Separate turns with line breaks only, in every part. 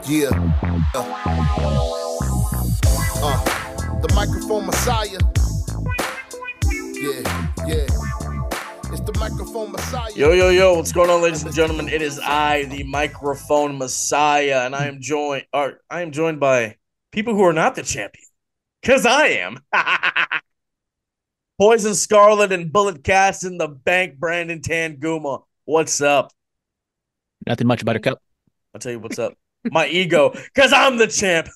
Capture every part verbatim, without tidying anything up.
Yeah. Uh, the microphone messiah. Yeah, yeah. It's the microphone messiah.
Yo, yo, yo, what's going on, ladies and gentlemen? It is I, the microphone messiah, and I am joined or I am joined by people who are not the champion. Cause I am. Poison Scarlet and Bullet Cast in the bank, Brandon Tanguma. What's up?
Nothing much, Buttercup.
I'll tell you what's up. My ego, because I'm the champ.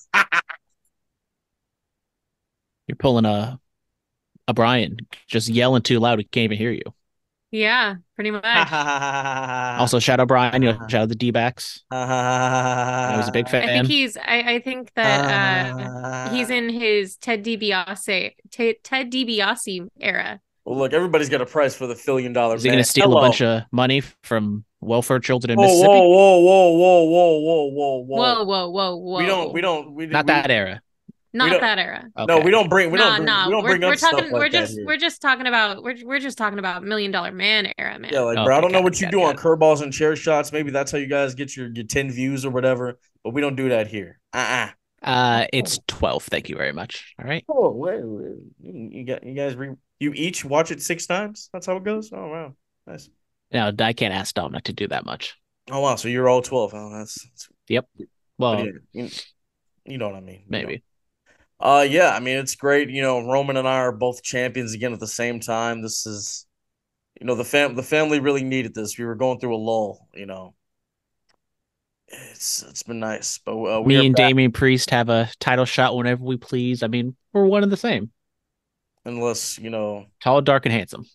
You're pulling a a Brian, just yelling too loud. We can't even hear you.
Yeah, pretty much.
Also, shout out Brian. You know, shout out the D-backs.
I
I was a big fan.
I think he's. I, I think that uh, he's in his Ted DiBiase Ted, Ted DiBiase era.
Well, look, everybody's got a price for the billion dollar.
Is he going to steal
Hello.
a bunch of money from welfare children in
Whoa,
Mississippi?
whoa, whoa, whoa, whoa, whoa, whoa, whoa,
Whoa, whoa, whoa, whoa.
We don't. We don't. We
Not
we,
that era.
Not that era.
Okay.
No, we don't bring. We
nah,
don't. Bring,
nah.
we don't
we're,
bring
we're
up
talking.
stuff like
we're
that
just.
here.
We're just talking about. We're we're just talking about Million Dollar Man era, man.
Yeah, like
Okay,
bro, I don't know
got
what
it,
you
got
do
it,
on
got
curveballs and chair shots. Maybe that's how you guys get your, your ten views or whatever. But we don't do that here. Uh uh
Uh, it's twelve. Thank you very much. All right.
Oh wait, wait. You, you got you guys re, you each watch it six times. That's how it goes. Oh wow, nice.
Now I can't ask Dominic to do that much.
Oh wow, so you're all twelve. Oh, that's, that's
Yep. Well,
yeah, you, you know what I mean. You
maybe.
know. Uh, yeah, I mean, it's great. You know, Roman and I are both champions again at the same time. This is, you know, the fam the family really needed this. We were going through a lull, you know. It's it's been nice, but uh, we
Me
are
and
back,
Damian Priest have a title shot whenever we please. I mean, we're one and the same.
unless you know,
Tall, dark, and handsome.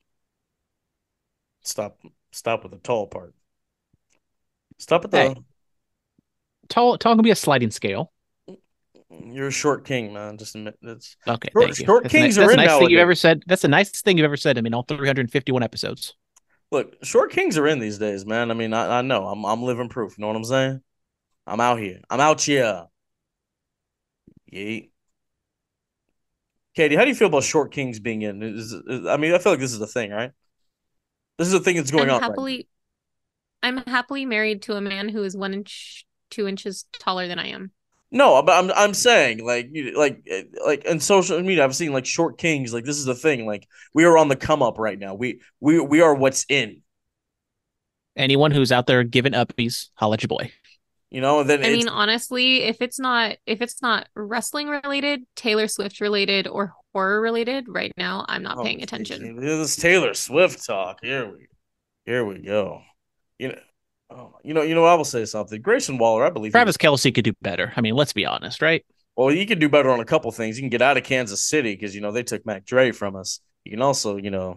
stop stop with the tall part. Stop at the.
Hey. Tall, tall can be a sliding scale.
You're a short king, man. Just admit it's
Okay,
Short-
thank you.
short
that's
kings
the,
are
that's
in
the nice thing you've
nowadays.
ever said. That's the nicest thing you've ever said. I mean, all three hundred fifty-one episodes.
look. Short kings are in these days, man. I mean, I, I know. I'm I'm living proof. You know what I'm saying? I'm out here. I'm out here. Yeet. Katie, how do you feel about short kings being in? Is, is, I mean, I feel like this is a thing, right? This is a thing that's going
I'm
on.
happily. I'm happily married to a man who is one inch, two inches taller than I am.
No, but I'm I'm saying like you like like in social media, I've seen like short kings. Like this is a thing. Like we are on the come up right now. We we we are what's in.
Anyone who's out there giving uppies, holla at your boy.
You know. And then
I
it's,
mean, honestly, if it's not if it's not wrestling related, Taylor Swift related, or horror related, right now, I'm not
oh,
paying attention.
This Taylor Swift talk. Here we here we go. You know. Oh, you know, you know, I will say something. Grayson Waller, I believe. he
Travis
was-
Kelsey could do better. I mean, let's be honest, right?
Well, he can do better on a couple things. You can get out of Kansas City because you know they took Mac Dre from us. You can also, you know,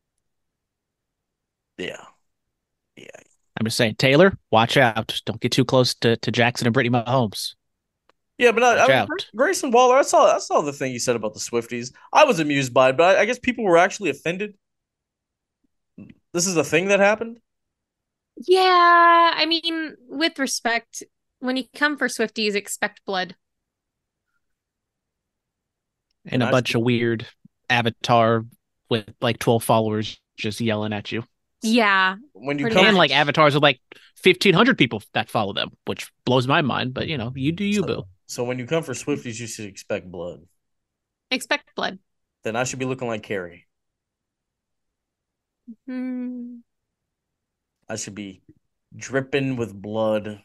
yeah, yeah.
I'm just saying, Taylor, watch out. Don't get too close to, to Jackson and Brittany Mahomes.
Yeah, but I,
Watch
I,
out.
Grayson Waller, I saw I saw the thing you said about the Swifties. I was amused by it, but I, I guess people were actually offended. This is a thing that happened.
Yeah, I mean, with respect, when you come for Swifties, expect blood.
And a
I-
bunch of weird avatar with like twelve followers just yelling at you.
Yeah,
When you
Pretty
come,
And
much.
like avatars with like fifteen hundred people that follow them, which blows my mind. But you know, you do you, boo.
so when you come for Swifties, you should expect blood.
expect blood.
Then I should be looking like Carrie.
Hmm.
I should be dripping with blood.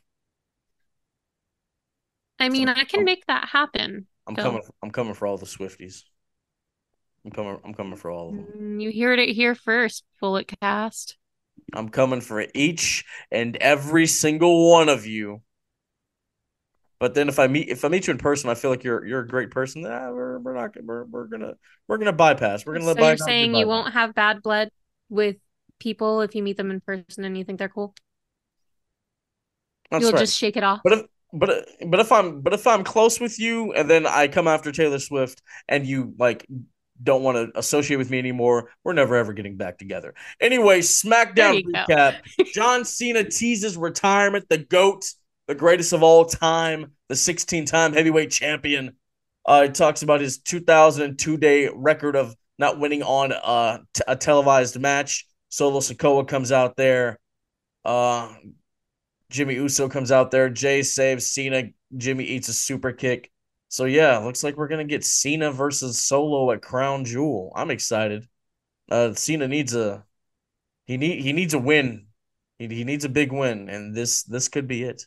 I mean,
So,
I can
um,
make that happen.
I'm
Phil.
coming. I'm coming for all the Swifties. I'm coming. I'm coming for all of them.
Mm, You heard it here first, Bullet Cast.
I'm coming for each and every single one of you. But then if I meet if I meet you in person, I feel like you're you're a great person. Ah, we're we're not we're we're gonna we're gonna bypass. We're gonna let
So you're
bygones be
saying you
bygones.
won't have bad blood with people if you meet them in person and you think they're cool?
That's
You'll
right.
just shake it off.
But if but but if I'm but if I'm close with you and then I come after Taylor Swift and you like don't want to associate with me anymore, we're never ever getting back together. Anyway,
There
SmackDown
you go.
recap. John Cena teases retirement. The GOAT, the greatest of all time, the sixteen-time heavyweight champion. Uh, he talks about his two thousand two day record of not winning on uh, t- a televised match. Solo Sikoa comes out there. Uh, Jimmy Uso comes out there. Jay saves Cena. Jimmy eats a super kick. So yeah, looks like we're gonna get Cena versus Solo at Crown Jewel. I'm excited. Uh, Cena needs a he need he needs a win. He he needs a big win, and this this could be it.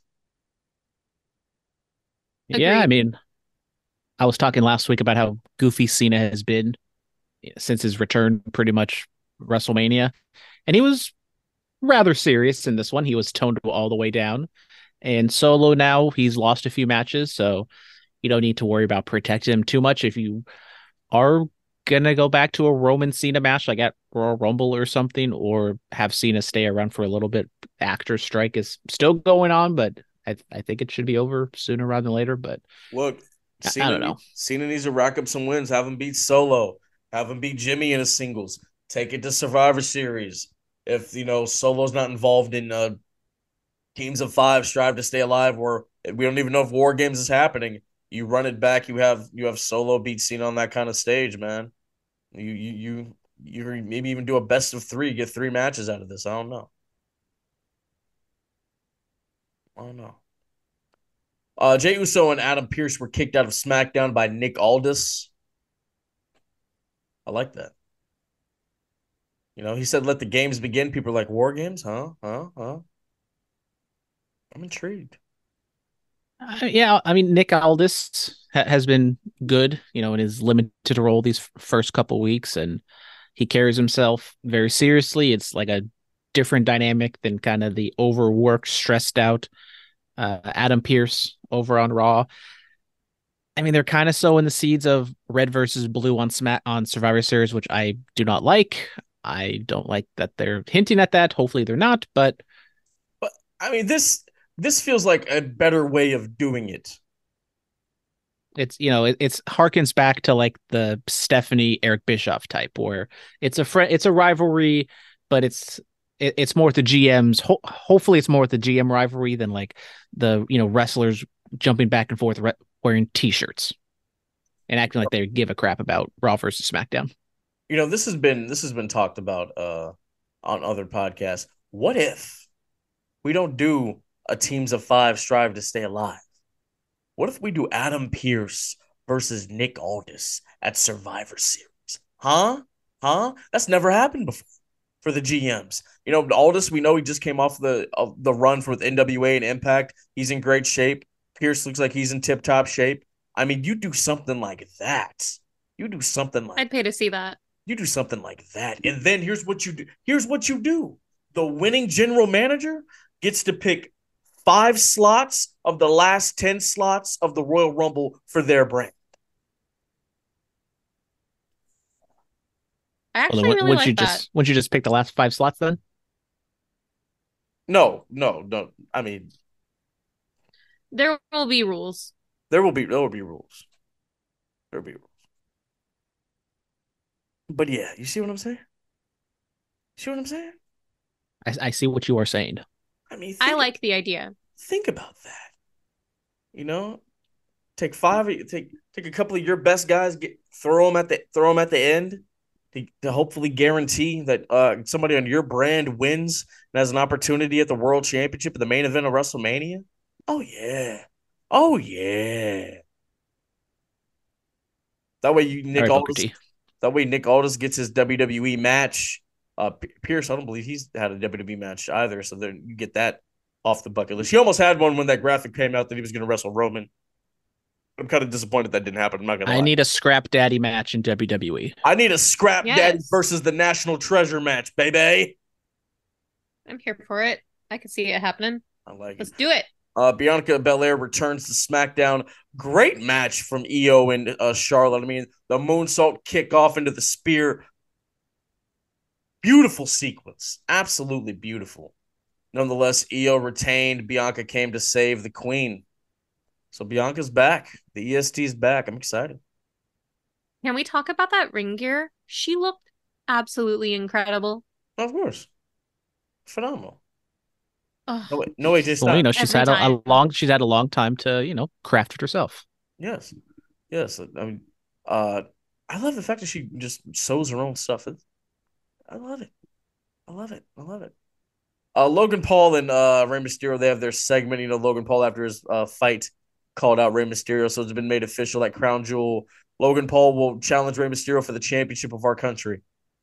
Yeah, I
Agreed.
mean, I was talking last week about how goofy Cena has been since his return, pretty much WrestleMania, and he was rather serious in this one. He was toned all the way down. And Solo now, he's lost a few matches, so you don't need to worry about protecting him too much. If you are gonna go back to a Roman Cena match like at Royal Rumble or something, or have Cena stay around for a little bit, actor strike is still going on, but I, I think it should be over sooner rather than later. But
Look,
I,
Cena
I don't know.
Cena needs to rack up some wins. Have him beat Solo. Have him beat Jimmy in a singles. Take it to Survivor Series. If you know Solo's not involved in uh, teams of five, strive to stay alive, or we don't even know if War Games is happening. You run it back. You have you have Solo beat Cena on that kind of stage, man. You you you you maybe even do a best of three, get three matches out of this. I don't know. I don't know. Uh, Jey Uso and Adam Pearce were kicked out of SmackDown by Nick Aldis. I like that. You know, he said, "Let the games begin." People are like, "War Games, huh? Huh? Huh?" I'm intrigued.
Uh, yeah, I mean, Nick Aldis ha- has been good, you know, in his limited role these f- first couple weeks, and he carries himself very seriously. It's like a different dynamic than kind of the overworked, stressed out uh, Adam Pearce over on Raw. I mean, they're kind of sowing the seeds of red versus blue on Smack on Survivor Series, which I do not like. I don't like that they're hinting at that. Hopefully, they're not, but
But I mean, this this feels like a better way of doing it.
it's you know it, it's harkens back to like the Stephanie Eric Bischoff type, where it's a friend, it's a rivalry, but it's it, it's more with the G Ms. Ho- hopefully, it's more with the G M rivalry than like the you know wrestlers jumping back and forth re- wearing T-shirts and acting like they give a crap about Raw versus SmackDown.
You know, this has been this has been talked about uh on other podcasts. What if we don't do a teams of five strive to stay alive? What if we do Adam Pearce versus Nick Aldis at Survivor Series? Huh? Huh? That's never happened before for the G Ms. You know, Aldis, we know he just came off the of the run for the N W A and Impact. He's in great shape. Pearce looks like he's in tip-top shape. I mean, you do something like that. You do something like
I'd pay to see that.
you do something like that. And then here's what you do. Here's what you do. The winning general manager gets to pick five slots of the last ten slots of the Royal Rumble for their brand.
I
Well, then
actually
wou-
really
wouldn't you
like that.
just wouldn't you just pick the last five slots then?
No, no, no. I mean,
There will be rules.
there will be there will be rules. There will be rules. But yeah, you see what I'm saying? See what I'm saying?
I, I see what you are saying.
I mean,
I
think,
like the idea.
think about that. You know, take five, take take a couple of your best guys, get throw them at the throw them at the end to, to hopefully guarantee that uh, somebody on your brand wins and has an opportunity at the World Championship at the main event of WrestleMania. Oh yeah, oh yeah. That way you
All
Nick
right, Booker
Aldis.
T.
That way Nick Aldis gets his W W E match. Uh, P- Pierce, I don't believe he's had a W W E match either, so then you get that off the bucket list. He almost had one when that graphic came out that he was going to wrestle Roman. I'm kind of disappointed that didn't happen. I'm not gonna
I
lie.
need a scrap daddy match in W W E.
I need a scrap daddy
Yes.
versus the national treasure match, baby.
I'm here for it. I could see it happening.
I like
Let's
it.
do it.
Uh, Bianca Belair returns to SmackDown. Great match from Io and uh, Charlotte. I mean, the moonsault kick off into the spear. Beautiful sequence. Absolutely beautiful. Nonetheless, Io retained. Bianca came to save the queen. So Bianca's back. The E S T's back. I'm excited.
Can we talk about that ring gear? She looked absolutely incredible.
Of course. Phenomenal.
Ugh.
No, way, no A J
Well,
Styles.
you know, she's
Every
had a, a
time.
long she's had a long time to, you know, craft it herself.
Yes. Yes. I mean, uh, I love the fact that she just sews her own stuff. It's, I love it. I love it. I love it. Uh, Logan Paul and uh, Rey Mysterio, they have their segment. You know, Logan Paul after his uh, fight called out Rey Mysterio, so it's been made official that Crown Jewel Logan Paul will challenge Rey Mysterio for the championship of our country.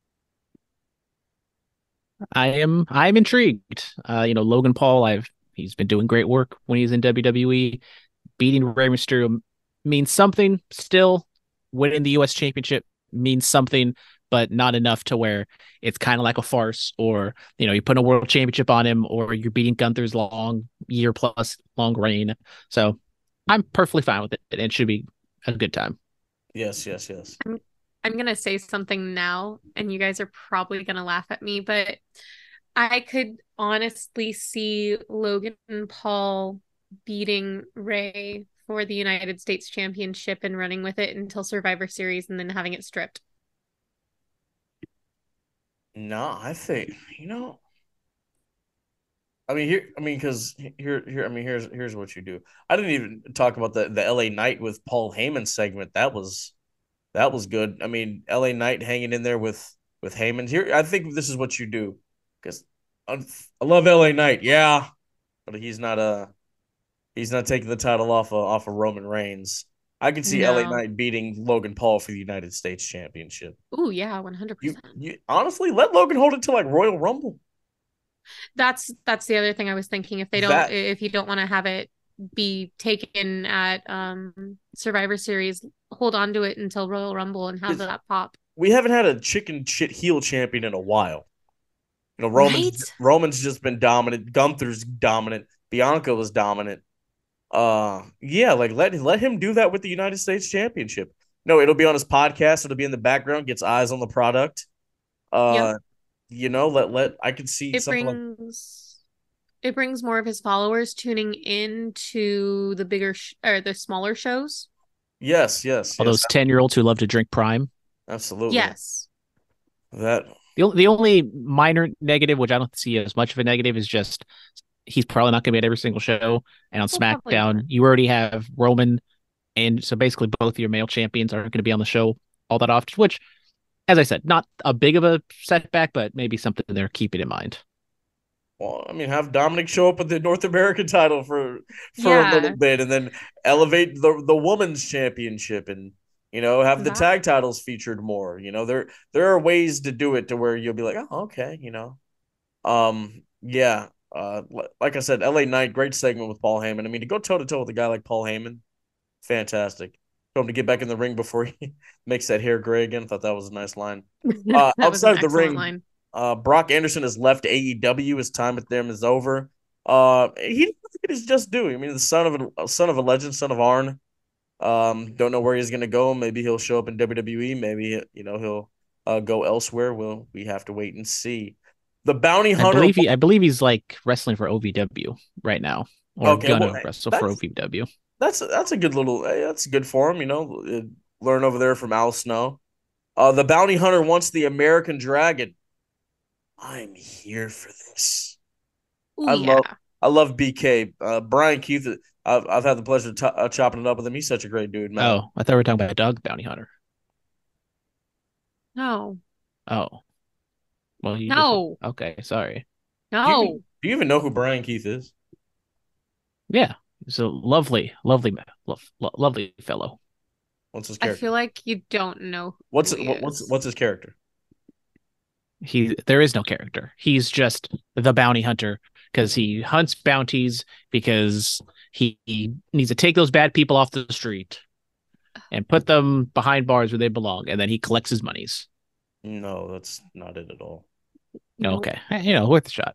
I am I'm intrigued. Uh, you know, Logan Paul, I've he's been doing great work when he's in W W E. Beating Rey Mysterio means something still. Winning the U S championship means something, but not enough to where it's kind of like a farce, or you know, you put a world championship on him, or you're beating Gunther's long year plus long reign. So I'm perfectly fine with it. It should be a good time.
Yes, yes, yes.
I'm, I'm gonna say something now, and you guys are probably gonna laugh at me, but I could honestly see Logan Paul beating Ray for the United States Championship and running with it until Survivor Series and then having it stripped.
No, I think you know. I mean, here. I mean, because here, here. I mean, here's here's what you do. I didn't even talk about the the L A Knight with Paul Heyman segment. That was that was good. I mean, L A Knight hanging in there with with Heyman. Here, I think this is what you do because I love L A Knight. Yeah, but he's not a he's not taking the title off of off of Roman Reigns. I could see L A
No.
Knight beating Logan Paul for the United States Championship.
Oh yeah,
You,
one hundred percent.
you honestly let Logan hold it to like Royal Rumble.
That's that's the other thing I was thinking. If they don't,
That
if you don't want to have it be taken at um Survivor Series, hold on to it until Royal Rumble and have
is
that pop.
we haven't had a chicken shit heel champion in a while. You know,
Right?
Roman's Roman's just been dominant. Gunther's dominant. Bianca was dominant. Uh, yeah, like let let him do that with the United States Championship. No, it'll be on his podcast. It'll be in the background. Gets eyes on the product.
Yep.
Uh, you know, let let I could see
It
something like
brings it brings more of his followers tuning in to the bigger sh- or the smaller shows.
yes, yes,
All
yes,
those ten year olds who love to drink Prime.
absolutely.
Yes.
That
The, the only minor negative, which I don't see as much of a negative, is just he's probably not going to be at every single show. And on
Well, probably
SmackDown,
not.
you already have Roman, and so basically both your male champions aren't going to be on the show all that often. Which, as I said, not a big of a setback, but maybe something they're keeping in mind.
well, I mean, have Dominic show up with the North American title for for a little
Yeah.
bit, and then elevate the the women's championship, and you know have the
That
tag titles featured more. You know, there there are ways to do it to where you'll be like, oh, okay, you know, um, yeah. Uh, like I said, L A Knight, great segment with Paul Heyman. I mean, to go toe to toe with a guy like Paul Heyman, fantastic. Told him to get back in the ring before he makes that hair gray again. Thought that was a nice line. Uh,
that was an
outside of the
excellent
ring,
line.
uh, Brock Anderson has left A E W. His time with them is over. Uh, he didn't get his just due. I mean, the son of a son of a legend, son of Arn. Um, don't know where he's gonna go. Maybe he'll show up in W W E. Maybe you know he'll uh, go elsewhere. Well, we have to wait and see. The Bounty
I
Hunter.
believe he, I believe he's like wrestling for O V W right now, or
Okay, well,
gonna wrestle for
that's
O V W.
that's that's a good little. Hey, that's good for him. You know, uh, learn over there from Al Snow. Uh, the Bounty Hunter wants the American Dragon. I'm here for this.
Oh
I love
yeah.
I love B K. Uh, Brian Keith. I've I've had the pleasure of t- uh, chopping it up with him. He's such a great dude, man.
Oh, I thought we were talking about Doug Bounty Hunter.
No.
Oh, well, he just
No.
okay. Sorry.
Do you,
No.
do you even know who Brian Keith is?
Yeah, he's a lovely, lovely, lo- lo- lovely fellow.
What's his
I
character?
feel like you don't know
What's
who he
what, what's
is.
what's his character?
He there is no character. He's just the bounty hunter because he hunts bounties because he, he needs to take those bad people off the street and put them behind bars where they belong, and then he collects his monies.
No, that's not it at all.
Nope.
Okay, you know, worth a shot.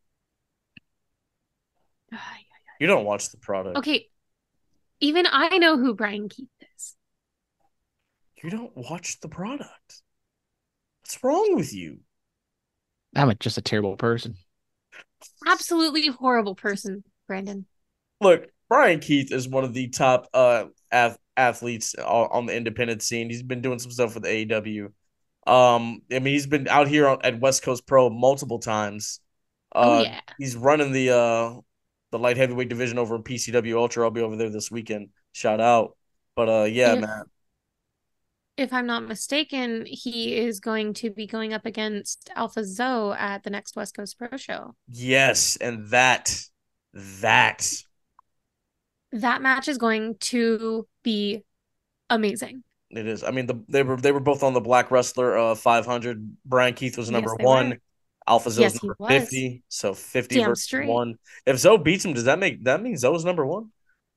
You don't watch the product.
Okay. Even I know who Brian Keith is.
You don't watch the product. What's wrong with you?
I'm a, just a terrible person.
Absolutely horrible person, Brandon.
Look, Brian Keith is one of the top uh ath- athletes on, on the independent scene. He's been doing some stuff with A E W. Um, I mean, he's been out here on, at West Coast Pro multiple times.
Oh
Uh,
yeah.
he's running the uh the light heavyweight division over in P C W Ultra. I'll be over there this weekend. Shout out. But uh, yeah,
If
man.
if I'm not mistaken, he is going to be going up against Alpha Zoe at the next West Coast Pro Show.
Yes, and that, that.
That match is going to be amazing.
It is. I mean, the, they were they were both on the Black Wrestler uh, five hundred. Brian Keith was number
Yes, they
one.
were.
Alpha Zoe's
Yes, he
number
was.
fifty. So fifty
Damn
versus
straight.
one. If Zoe beats him, does that make that mean Zoe's number one?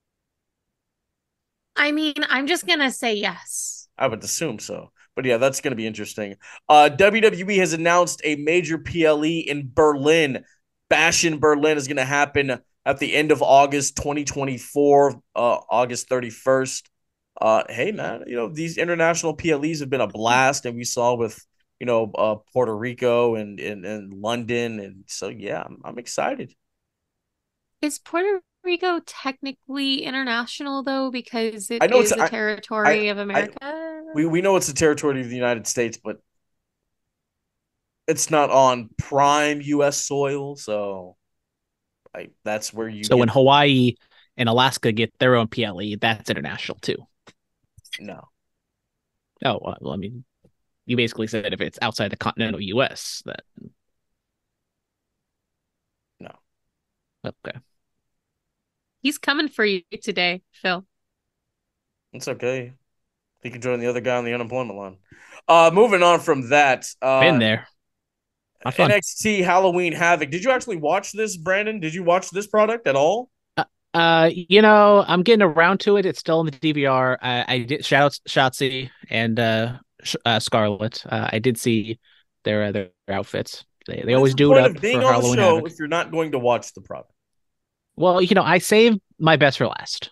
I mean, I'm just going to say yes.
I would assume so. But yeah, that's going to be interesting. Uh, W W E has announced a major P L E in Berlin. Bash in Berlin is going to happen at the end of August twenty twenty-four, uh, August thirty-first. Uh, hey, man, you know, these international P L Es have been a blast, and we saw with, you know, uh, Puerto Rico and, and, and London. And so, yeah, I'm, I'm excited.
Is Puerto Rico technically international, though, because it
I know
is
it's-
a
I-
territory
I-
of America?
We we know it's the territory of the United States, but it's not on prime U S soil, so I, that's where you
So
get,
when Hawaii and Alaska get their own P L E, that's international too.
no.
Oh, well, I mean, you basically said if it's outside the continental U S, then
No.
Okay.
He's coming for you today, Phil.
It's okay. He can join the other guy on the unemployment line. Uh, moving on from that, uh,
Been there. Not fun.
N X T Halloween Havoc. Did you actually watch this, Brandon? Did you watch this product at all?
Uh, you know, I'm getting around to it. It's still in the D V R. I, I did shout out Shotzi and uh, Sh- uh Scarlett. Uh, I did see their uh, their outfits. They they
What
always
is the
do it
point
up
of being
for
on
Halloween
the show
Havoc.
if you're not going to watch the product?
Well, you know, I saved my best for last.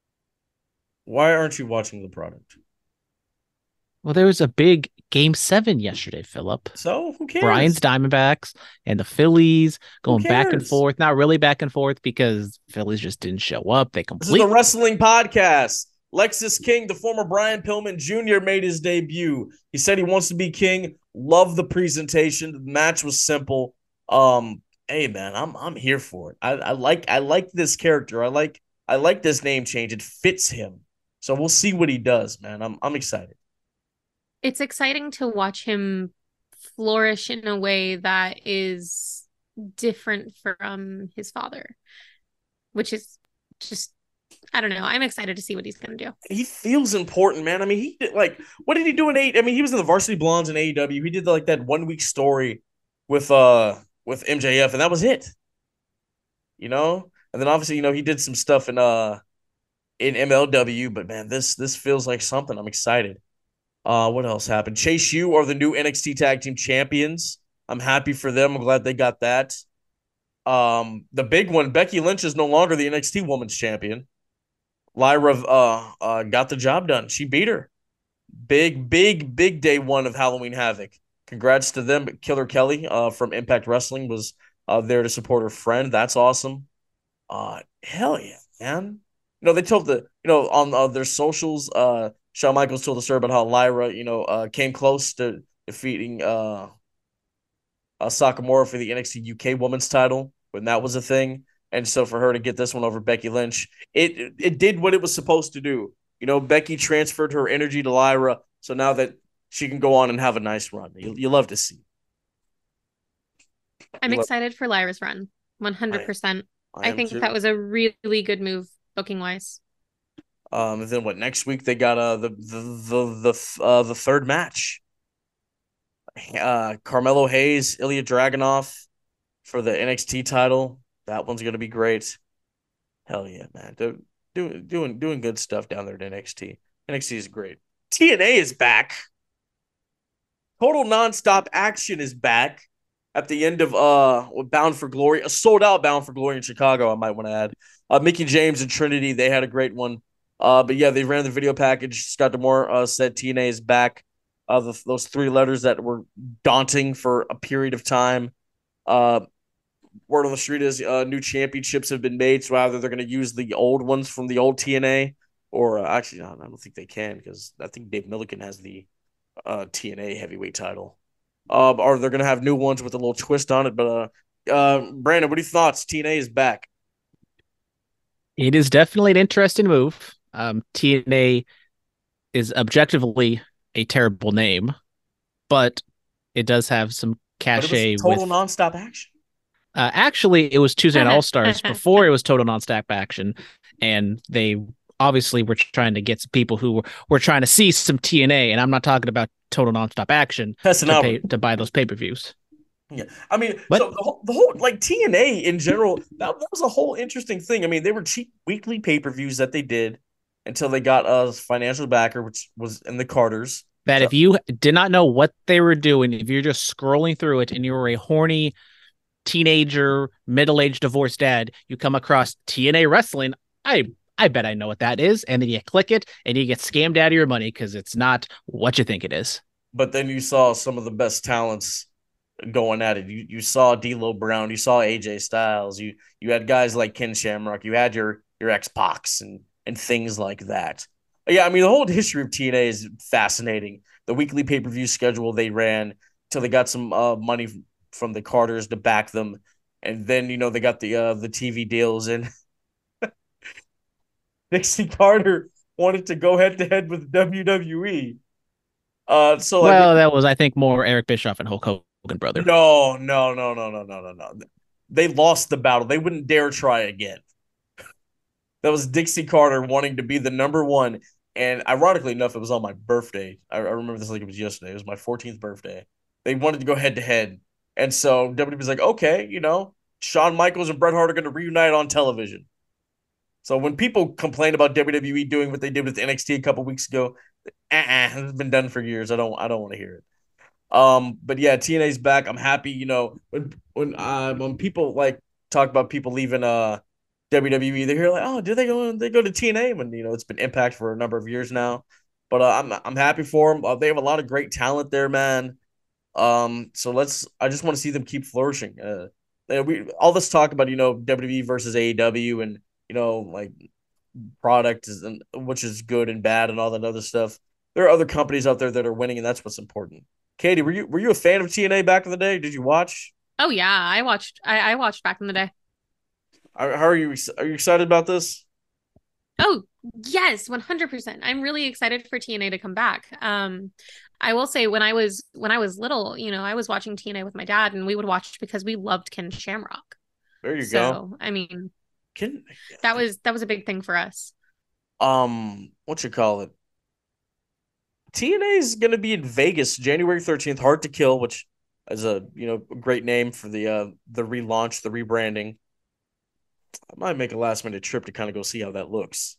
Why aren't you watching the product?
Well, there was a big game seven yesterday, Philip.
So who cares?
Brian's Diamondbacks and the Phillies going back and
cares?
forth. Not really back and forth because Phillies just didn't show up. They
This is
completely.
a wrestling podcast. Lexus King, the former Brian Pillman Junior, made his debut. He said he wants to be king. Love the presentation. The match was simple. Um, hey man, I'm I'm here for it. I, I like I like this character. I like I like this name change. It fits him. So we'll see what he does, man. I'm I'm excited.
It's exciting to watch him flourish in a way that is different from his father, which is just, I don't know. I'm excited to see what he's going to do.
He feels important, man. I mean, he did like what did he do in eight? I mean, he was in the Varsity Blondes in A E W. He did like that one week story with uh with M J F, and that was it. You know, and then obviously, you know, he did some stuff in uh in M L W, but man, this this feels like something. I'm excited. Uh, what else happened? Chase U are the new N X T Tag Team Champions. I'm happy for them. I'm glad they got that. Um, the big one, Becky Lynch is no longer the N X T Women's Champion. Lyra uh, uh got the job done. She beat her. Big, big, big day one of Halloween Havoc. Congrats to them. Killer Kelly uh, from Impact Wrestling was uh, there to support her friend. That's awesome. Uh, hell yeah, man. You know, they told the, you know, on uh, their socials, uh, Shawn Michaels told the story about how Lyra, you know, uh, came close to defeating uh, uh, Sakamura for the N X T U K Women's title when that was a thing. And so for her to get this one over Becky Lynch, it it did what it was supposed to do. You know, Becky transferred her energy to Lyra, so now that she can go on and have a nice run. You, you love to see.
I'm
You love-
excited for Lyra's run. one hundred percent.
I,
I
am
think
too.
that was a really good move booking wise.
Um, and then what? Next week they got uh the the the the uh, the third match. Uh, Carmelo Hayes, Ilya Dragunov for the N X T title. That one's gonna be great. Hell yeah, man! Do, doing doing doing good stuff down there at N X T. N X T is great. T N A is back. Total Nonstop Action is back at the end of uh Bound for Glory, a sold out Bound for Glory in Chicago. I might want to add. Uh, Mickey James and Trinity, they had a great one. Uh, but yeah, they ran the video package. Scott D'Amore uh, said T N A is back. Uh, the, those three letters that were daunting for a period of time. Uh, word on the street is uh, new championships have been made. So either they're going to use the old ones from the old T N A, or uh, actually, I don't think they can because I think Dave Milliken has the uh, T N A heavyweight title. Uh, or they're going to have new ones with a little twist on it. But uh, uh, Brandon, what are your thoughts? T N A is back.
It is definitely an interesting move. Um, T N A is objectively a terrible name, but it does have some
But it was
cachet
total
with.
nonstop action.
Uh, actually, it was Tuesday Night All Stars before it was Total Nonstop Action, and they obviously were trying to get some people who were, were trying to see some T N A, and I'm not talking about Total Nonstop Action
Testing
to
out.
pay to buy those pay per views.
Yeah, I mean,
But-
so the whole, the whole like T N A in general, that, that was a whole interesting thing. I mean, they were cheap weekly pay per views that they did until they got a financial backer, which was in the Carters.
That
So-
if you did not know what they were doing, if you're just scrolling through it and you were a horny teenager, middle-aged divorced dad, you come across T N A wrestling, I I bet I know what that is, and then you click it and you get scammed out of your money because it's not what you think it is.
But then you saw some of the best talents going at it. You you saw D'Lo Brown, you saw A J Styles, you you had guys like Ken Shamrock, you had your your X-Pacs and and things like that. Yeah, I mean the whole history of T N A is fascinating. The weekly pay-per-view schedule they ran till they got some uh, money from the Carters to back them, and then you know they got the uh, the T V deals, and Dixie Carter wanted to go head to head with W W E. Uh, so like,
Well, that was I think more Eric Bischoff and Hulk Hogan, brother.
no, no, no, no, no, no, no, no. They lost the battle. They wouldn't dare try again. That was Dixie Carter wanting to be the number one, and ironically enough, it was on my birthday. I, I remember this like it was yesterday. It was my fourteenth birthday. They wanted to go head to head. And so W W E was like, okay, you know, Shawn Michaels and Bret Hart are going to reunite on television. So when people complain about W W E doing what they did with N X T a couple weeks ago, uh-uh, it's been done for years. I don't, I don't want to hear it. Um, but yeah, T N A's back. I'm happy. You know, when when uh, when people like talk about people leaving uh W W E, they hear like, oh, did they go? They go to T N A? When you know it's been Impact for a number of years now. But uh, I'm I'm happy for them. Uh, they have a lot of great talent there, man. Um, so let's. I just want to see them keep flourishing. Uh, we all this talk about you know W W E versus A E W and you know like product is and which is good and bad and all that other stuff. There are other companies out there that are winning, and that's what's important. Katie, were you were you a fan of T N A back in the day? Did you watch?
Oh yeah, I watched. I, I watched back in the day.
How are you? Are you excited about this?
Oh yes, one hundred percent. I'm really excited for T N A to come back. Um, I will say when I was when I was little, you know, I was watching T N A with my dad, and we would watch because we loved Ken Shamrock.
There you
so,
go.
I mean,
Ken,
that was that was a big thing for us.
Um, what you call it? T N A is going to be in Vegas January thirteenth. Hard to Kill, which is a you know great name for the uh the relaunch, the rebranding. I might make a last minute trip to kind of go see how that looks.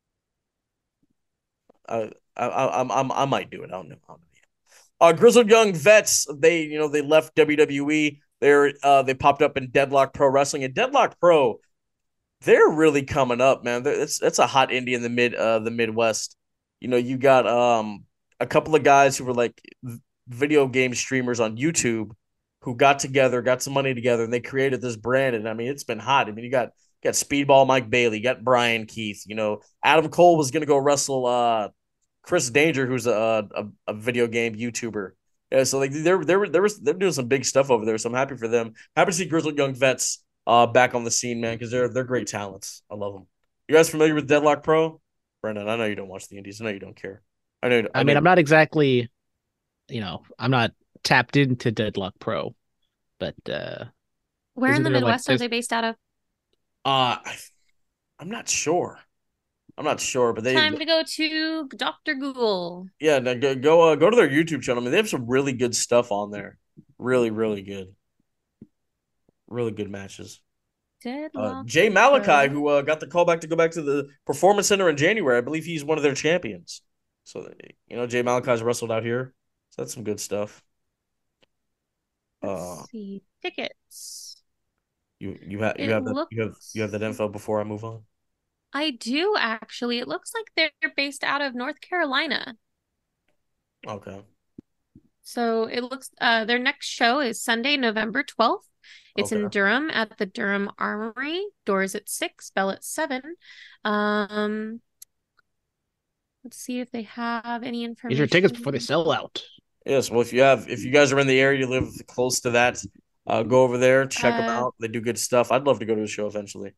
I I I I, I might do it. I don't know. I don't know. Uh, Grizzled Young Vets. They you know they left W W E. They're uh they popped up in Deadlock Pro Wrestling, and Deadlock Pro, they're really coming up, man. They're, it's it's a hot indie in the mid uh the Midwest. You know, you got um a couple of guys who were like video game streamers on YouTube who got together, got some money together, and they created this brand. And I mean, it's been hot. I mean, you got you got Speedball Mike Bailey, you got Brian Keith. You know, Adam Cole was gonna go wrestle uh Chris Danger, who's a a, a video game YouTuber. Yeah, so like they're they're they're they're doing some big stuff over there. So I'm happy for them. Happy to see Grizzled Young Vets uh back on the scene, man, because they're they're great talents. I love them. You guys familiar with Deadlock Pro? Brendan, I know you don't watch the indies. I know you don't care. I know.
I, I mean, I'm not exactly, you know, I'm not tapped into Deadlock Pro, but uh,
Where in the
there, like,
Midwest are
there's-
they based out of?
Uh, I, I'm not sure. I'm not sure, but they
Time to go to Doctor Google.
yeah, no, go go uh, go to their YouTube channel. I mean, they have some really good stuff on there. Really, really good. Really good matches. Uh,
Deadlock.
Jay Malachi,
Pro.
who uh, got the call back to go back to the Performance Center in January. I believe he's one of their champions. So, you know, Jay Malachi's wrestled out here. So that's some good stuff. Uh,
Let's see tickets.
you you have you
It
have that you have
looks-
you have that info before I move on.
I do actually. It looks like they're based out of North Carolina.
Okay.
So it looks uh their next show is Sunday, November twelfth. It's in
Okay.
Durham at the Durham Armory. Doors at six, bell at seven. Um let's see if they have any information.
get your tickets before they sell out.
Yes. Well, if you have if you guys are in the area, you live close to that, uh, go over there, check them
Uh,
out. They do good stuff. I'd love to go to the show eventually.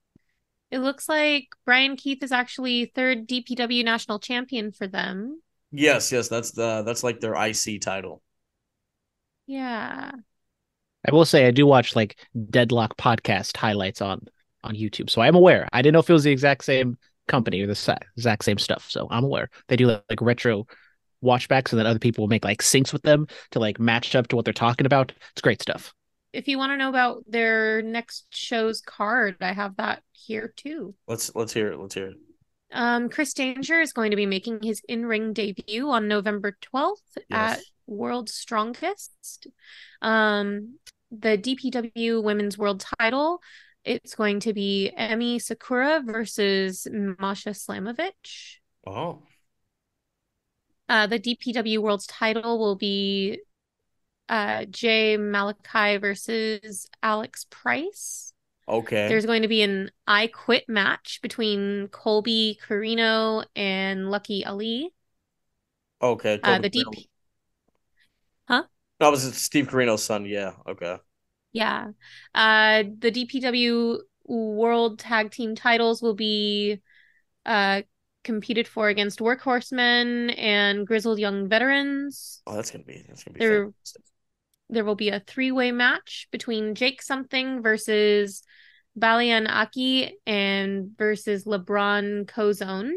It looks like Brian Keith is actually third D P W national champion for them.
Yes, yes, that's the that's like their I C title.
Yeah.
I will say I do watch like Deadlock podcast highlights on on YouTube, so I'm aware. I didn't know if it was the exact same company or the sa- exact same stuff, so I'm aware. They do like, like retro watchbacks, and then other people will make like syncs with them to like match up to what they're talking about. It's great stuff.
If you want to know about their next show's card, I have that here too.
Let's let's hear it. Let's hear it.
Um, Chris Danger is going to be making his in-ring debut on November twelfth
Yes.
at World's Strongest. Um, the D P W Women's World Title, it's going to be Emi Sakura versus Masha Slamovich.
Oh,
Uh, the D P W World's Title will be uh, Jay Malachi versus Alex Price.
okay.
There's going to be an I Quit match between Colby Carino and Lucky Ali.
Okay.
Uh,
Kobe
the
Carino.
D P, huh?
That was Steve Carino's son. Yeah. Okay.
Yeah. Uh, the D P W World Tag Team titles will be uh competed for against Workhorsemen and Grizzled Young Veterans.
Oh, that's gonna be that's gonna be
There,
fantastic.
there will be a three-way match between Jake Something versus Balian Aki and versus LeBron Cozone.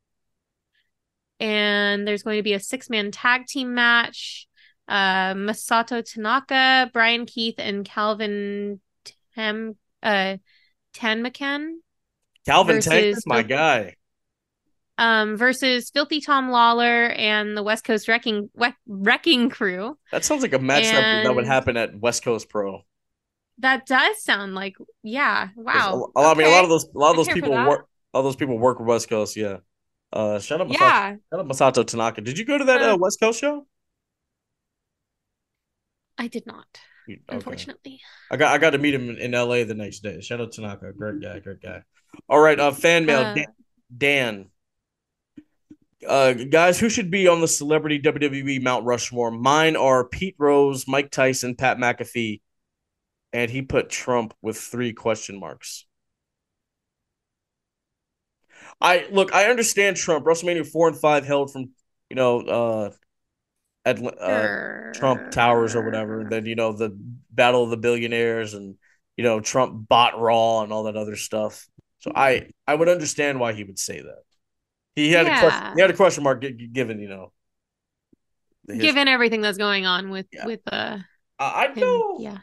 And there's going to be a six-man tag team match. Uh, Masato Tanaka, Brian Keith, and Calvin Tam uh Tanmakan
Calvin
versus
Tankman, my
Phil-
guy.
um versus Filthy Tom Lawler and the West Coast Wrecking Wreck- Wrecking Crew.
That sounds like a match that, that would
And-
happen at West Coast Pro.
That does sound like, yeah,
'Cause
wow.
A, a lot, I mean, a lot of
Okay.
those, a lot of
I'm
those
here for
people
that.
work. All those people work with West Coast. Yeah. Uh, shout out Masato.
Yeah.
Shout out Masato Tanaka. Did you go to that uh,
Uh,
West Coast show?
I did not,
You- Okay.
unfortunately.
I got I got to meet him in, in L A the next day. Shout out Tanaka. Great guy. Great guy. All right. Uh, fan mail.
Uh,
Dan. Dan. Uh, guys, who should be on the celebrity W W E Mount Rushmore? Mine are Pete Rose, Mike Tyson, Pat McAfee, and he put Trump with three question marks. I look, I understand Trump. WrestleMania four and five held from, you know, uh, at uh, Trump Towers or whatever. Then you know the Battle of the Billionaires, and you know Trump bought Raw and all that other stuff. So I I would understand why he would say that. He had a question.
Yeah.
He had a question mark gi- given, you know. the history.
Given everything that's going on with
Yeah.
with uh
I- I'd
him,
go
yeah.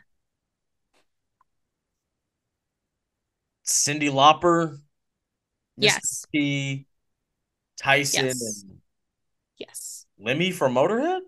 Cyndi Lauper, Mister
Yes.
T, Tyson,
Yes.
and
Yes.
Lemmy from Motorhead.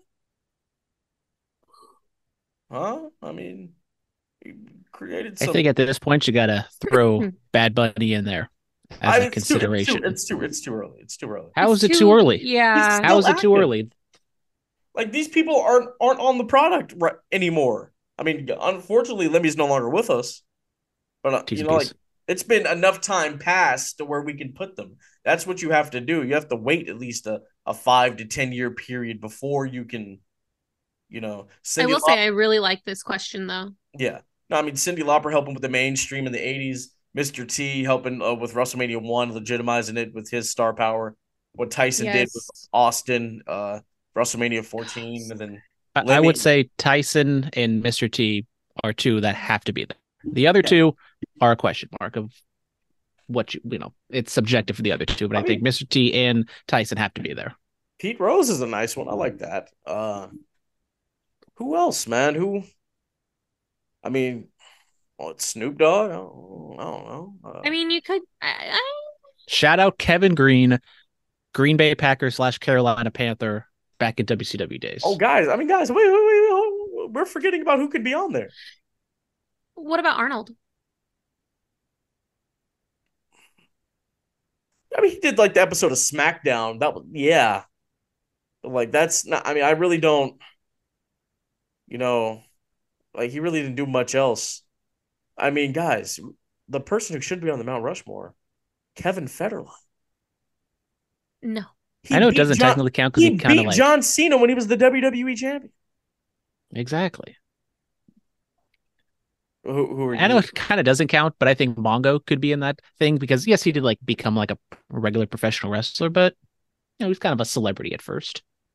Huh? I mean, he created
I
some.
think at this point you gotta throw Bad Bunny in there as
I-
a
it's too- it's too-
consideration.
It's too, it's too early. It's too early.
How
It's
is it too early?
Yeah.
How is it too
active.
early?
Like these people aren't aren't on the product right anymore. I mean, unfortunately, Lemmy's no longer with us. But uh,
T's
you
and
know,
P's.
like it's been enough time past to where we can put them. That's what you have to do. You have to wait at least a, a five to ten year period before you can, you know.
I
Cyndi
will
Lauper,
say I really like this question though.
yeah. No, I mean Cyndi Lauper helping with the mainstream in the eighties. Mister T helping uh, with WrestleMania one, legitimizing it with his star power. What Tyson did with
Yes.
Austin, uh, WrestleMania fourteen, and then
I, I
Lemmy-
would say Tyson and Mister T are two that have to be there. The other
Yeah.
two are a question mark of what you you know. It's subjective for the other two, but I,
I
think
mean-
Mister T and Tyson have to be there.
Pete Rose is a nice one. I like that. Uh, who else, man? Who? I mean, well, it's Snoop Dogg. I don't, I don't know. Uh,
I mean, you could. I, I,
Shout out Kevin Green, Green Bay Packers slash Carolina Panther back in W C W days.
oh, guys. I mean, guys. Wait, wait, wait, wait. We're forgetting about who could be on there.
what about Arnold?
I mean, he did like the episode of SmackDown. That was yeah. But, like that's not. I mean, I really don't. You know, like he really didn't do much else. I mean, guys, the person who should be on the Mount Rushmore, Kevin Federline.
No.
He
I know it
beat
doesn't
John-
technically count because
He
he kind
beat
of like
John Cena when he was the W W E champion.
exactly.
Who, who are you?
I know it kind of doesn't count, but I think Mongo could be in that thing because yes, he did like become like a regular professional wrestler, but you know he's kind of a celebrity at first.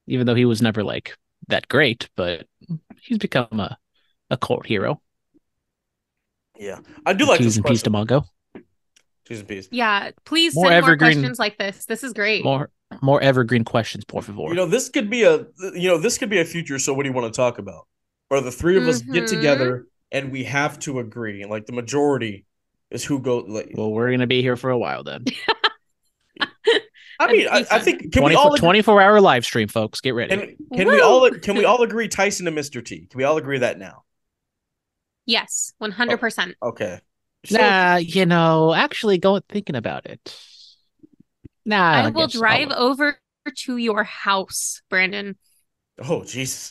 even though he was never like that great, but he's become a, a cult hero.
Yeah, I do like
T's
this
and P's to
question.
Mongo.
T's and P's.
Yeah, please
More
send more
evergreen-
questions like this. This is great.
More more evergreen questions, por favor.
You know, this could be a you know this could be a future. So, what do you want to talk about? Or the three of us get
Mhm.
together and we have to agree. Like the majority is who go. Like,
Well, we're gonna be here for a while then.
I mean, I,
That'd be
I
fun.
think can we all agree,
twenty-four hour live stream, folks. Get ready.
can, can we all
Woo!
can we all agree Tyson and Mister T? Can we all agree that now?
Yes, one hundred percent.
Okay. So,
Nah, you know, actually, go thinking about it. Nah,
I
I
will
guess
drive
I'll-
over to your house, Brandon.
oh Jesus.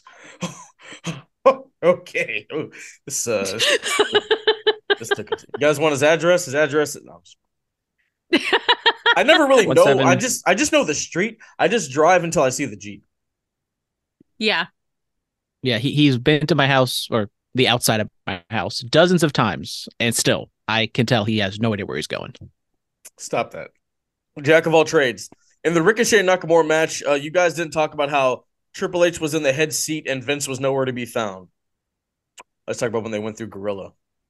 Okay. Oh, this uh, this took. A, you guys want his address? His address? No, I'm just- I never really
One
know.
seven-
I just I just know the street. I just drive until I see the Jeep.
Yeah.
Yeah, he he's been to my house or the outside of my house dozens of times, and still, I can tell he has no idea where he's going.
Stop that. Jack of all trades. In the Ricochet Nakamura match, uh, you guys didn't talk about how Triple H was in the head seat and Vince was nowhere to be found. Let's talk about when they went through Gorilla.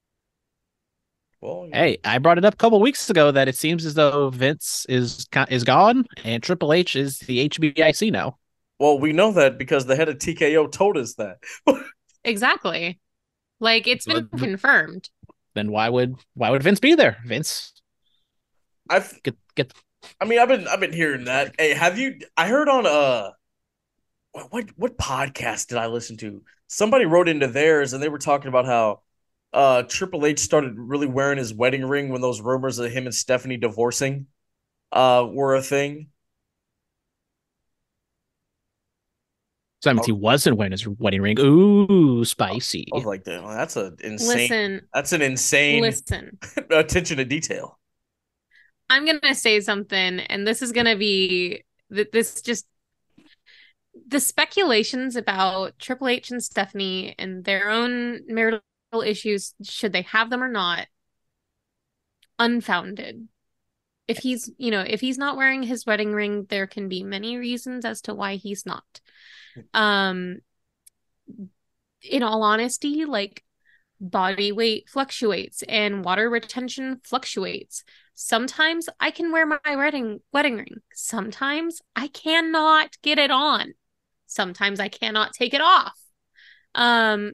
Well,
Hey, I brought it up a couple weeks ago that it seems as though Vince is is gone and Triple H is the H B I C now.
well, we know that because the head of T K O told us that.
Exactly. Like it's been
But-
confirmed.
Then why would why would Vince be there? Vince,
I've,
get get
I mean, I've been, I've been hearing that. Hey, have you? I heard on uh, what, what, what podcast did I listen to? Somebody wrote into theirs, and they were talking about how uh Triple H started really wearing his wedding ring when those rumors of him and Stephanie divorcing uh were a thing.
So that means he wasn't wearing his wedding ring. Ooh, spicy.
I was like, "Damn, that's a insane.
Listen,
That's an insane
listen.
attention to detail."
I'm gonna say something, and this is gonna be that this just the speculations about Triple H and Stephanie and their own marital issues, should they have them or not, unfounded. If he's, you know, if he's not wearing his wedding ring, there can be many reasons as to why he's not. Um, in all honesty, like body weight fluctuates and water retention fluctuates. Sometimes I can wear my wedding wedding ring. Sometimes I cannot get it on. Sometimes I cannot take it off. Um,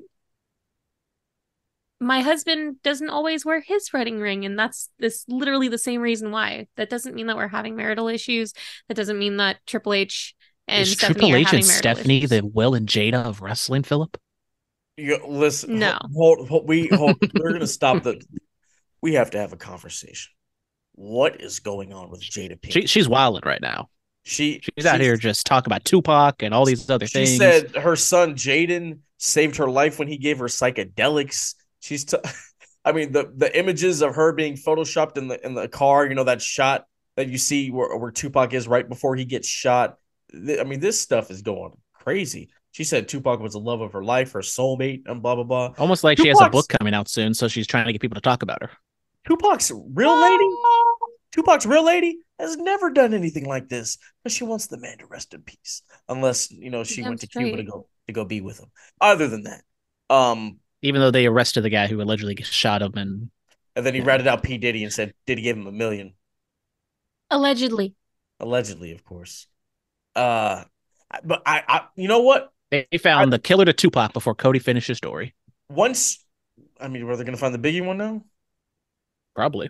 my husband doesn't always wear his wedding ring, and that's this literally the same reason why. That doesn't mean that we're having marital issues. That doesn't mean that Triple H and
Is
Stephanie
Triple
are
H
having
and
marital
Stephanie
issues.
the Will and Jada of wrestling, Philip?
You go, listen,
No.
hold, hold, we hold, we're gonna stop the. We have to have a conversation. What is going on with Jada Pinkett?
She, she's wilding right now.
She
She's out here just talking about Tupac and all these other
She
things.
said her son Jaden saved her life when he gave her psychedelics. She's, t- I mean, the the images of her being photoshopped in the in the car. You know that shot that you see where where Tupac is right before he gets shot. Th- I mean, this stuff is going crazy. She said Tupac was the love of her life, her soulmate, and blah blah blah.
Almost like she has a
Tupac's-
book coming out soon, so she's trying to get people to talk about her.
Tupac's real lady, Tupac's real lady has never done anything like this, but she wants the man to rest in peace. Unless you know she
Damn
went to Cuba to
straight.
go to go be with him. Other than that, um,
Even though they arrested the guy who allegedly shot him, and
and then he
Yeah.
ratted out P Diddy and said Diddy gave him a million,
Allegedly.
allegedly, of course. Uh, but I, I, you know what?
they found the killer to Tupac before Cody finished his story.
Once, I mean, were they going to find the Biggie one now?
Probably.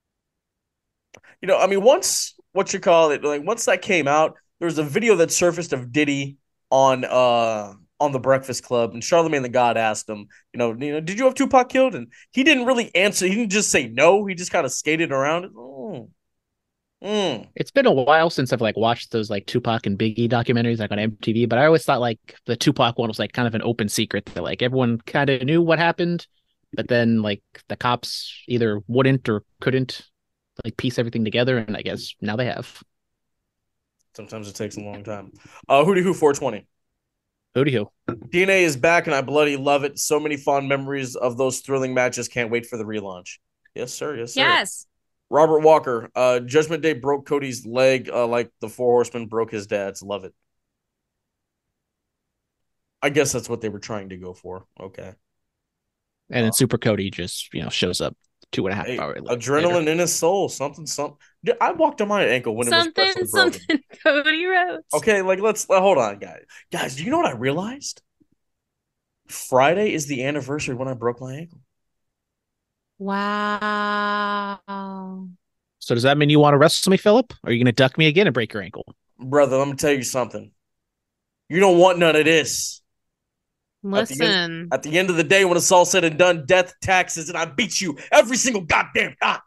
You know, I mean, once what you call it, like once that came out, there was a video that surfaced of Diddy on uh on the Breakfast Club, and Charlamagne the God asked him, you know, you know, did you have Tupac killed? And he didn't really answer. He didn't just say no. He just kind of skated around it. Mm. Mm.
It's been a while since I've like watched those like Tupac and Biggie documentaries like on M T V, but I always thought like the Tupac one was like kind of an open secret that like everyone kind of knew what happened, but then like the cops either wouldn't or couldn't like piece everything together, and I guess now they have.
Sometimes it takes a long time. Uh, Hootie Who four twenty.
Hootie hoo.
D N A is back, and I bloody love it. So many fond memories of those thrilling matches. Can't wait for the relaunch. Yes, sir. Yes, sir.
Yes.
Robert Walker. Uh, Judgment Day broke Cody's leg uh, like the Four Horsemen broke his dad's. Love it. I guess that's what they were trying to go for. Okay.
And then
Uh,
Super Cody just, you know, shows up two and a half
hey,
hours later.
adrenaline in his soul. Something, something. Dude, I walked on my ankle when it was
Something,
freshly broken.
something, Cody Rhodes.
Okay, like let's uh, hold on, guys. Guys, do you know what I realized? Friday is the anniversary when I broke my ankle.
Wow.
So does that mean you want to wrestle me, Philip? Or are you going to duck me again and break your ankle?
Brother, let me tell you something. You don't want none of this. At the, end,
Listen,
at the end of the day, when it's all said and done, death, taxes, and I beat you every single goddamn time.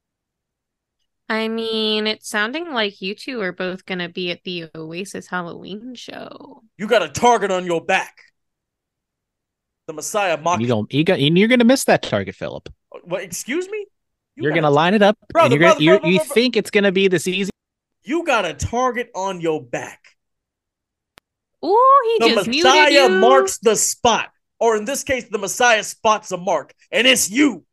I mean, it's sounding like you two are both going to be at the Oasis Halloween show.
You got a target on your back. The Messiah
And
mocked
you don't, you got, and you're going to miss that target, Philip.
What? Excuse me? You
You're
got
going to
a-
line it up,
Brother,
and you're
brother,
gonna, you're,
brother,
you
brother, brother.
think it's going to be this easy.
You got a target on your back.
Ooh, he
The
just muted
Messiah
you.
marks the spot. Or in this case, the Messiah spots a mark. And it's you.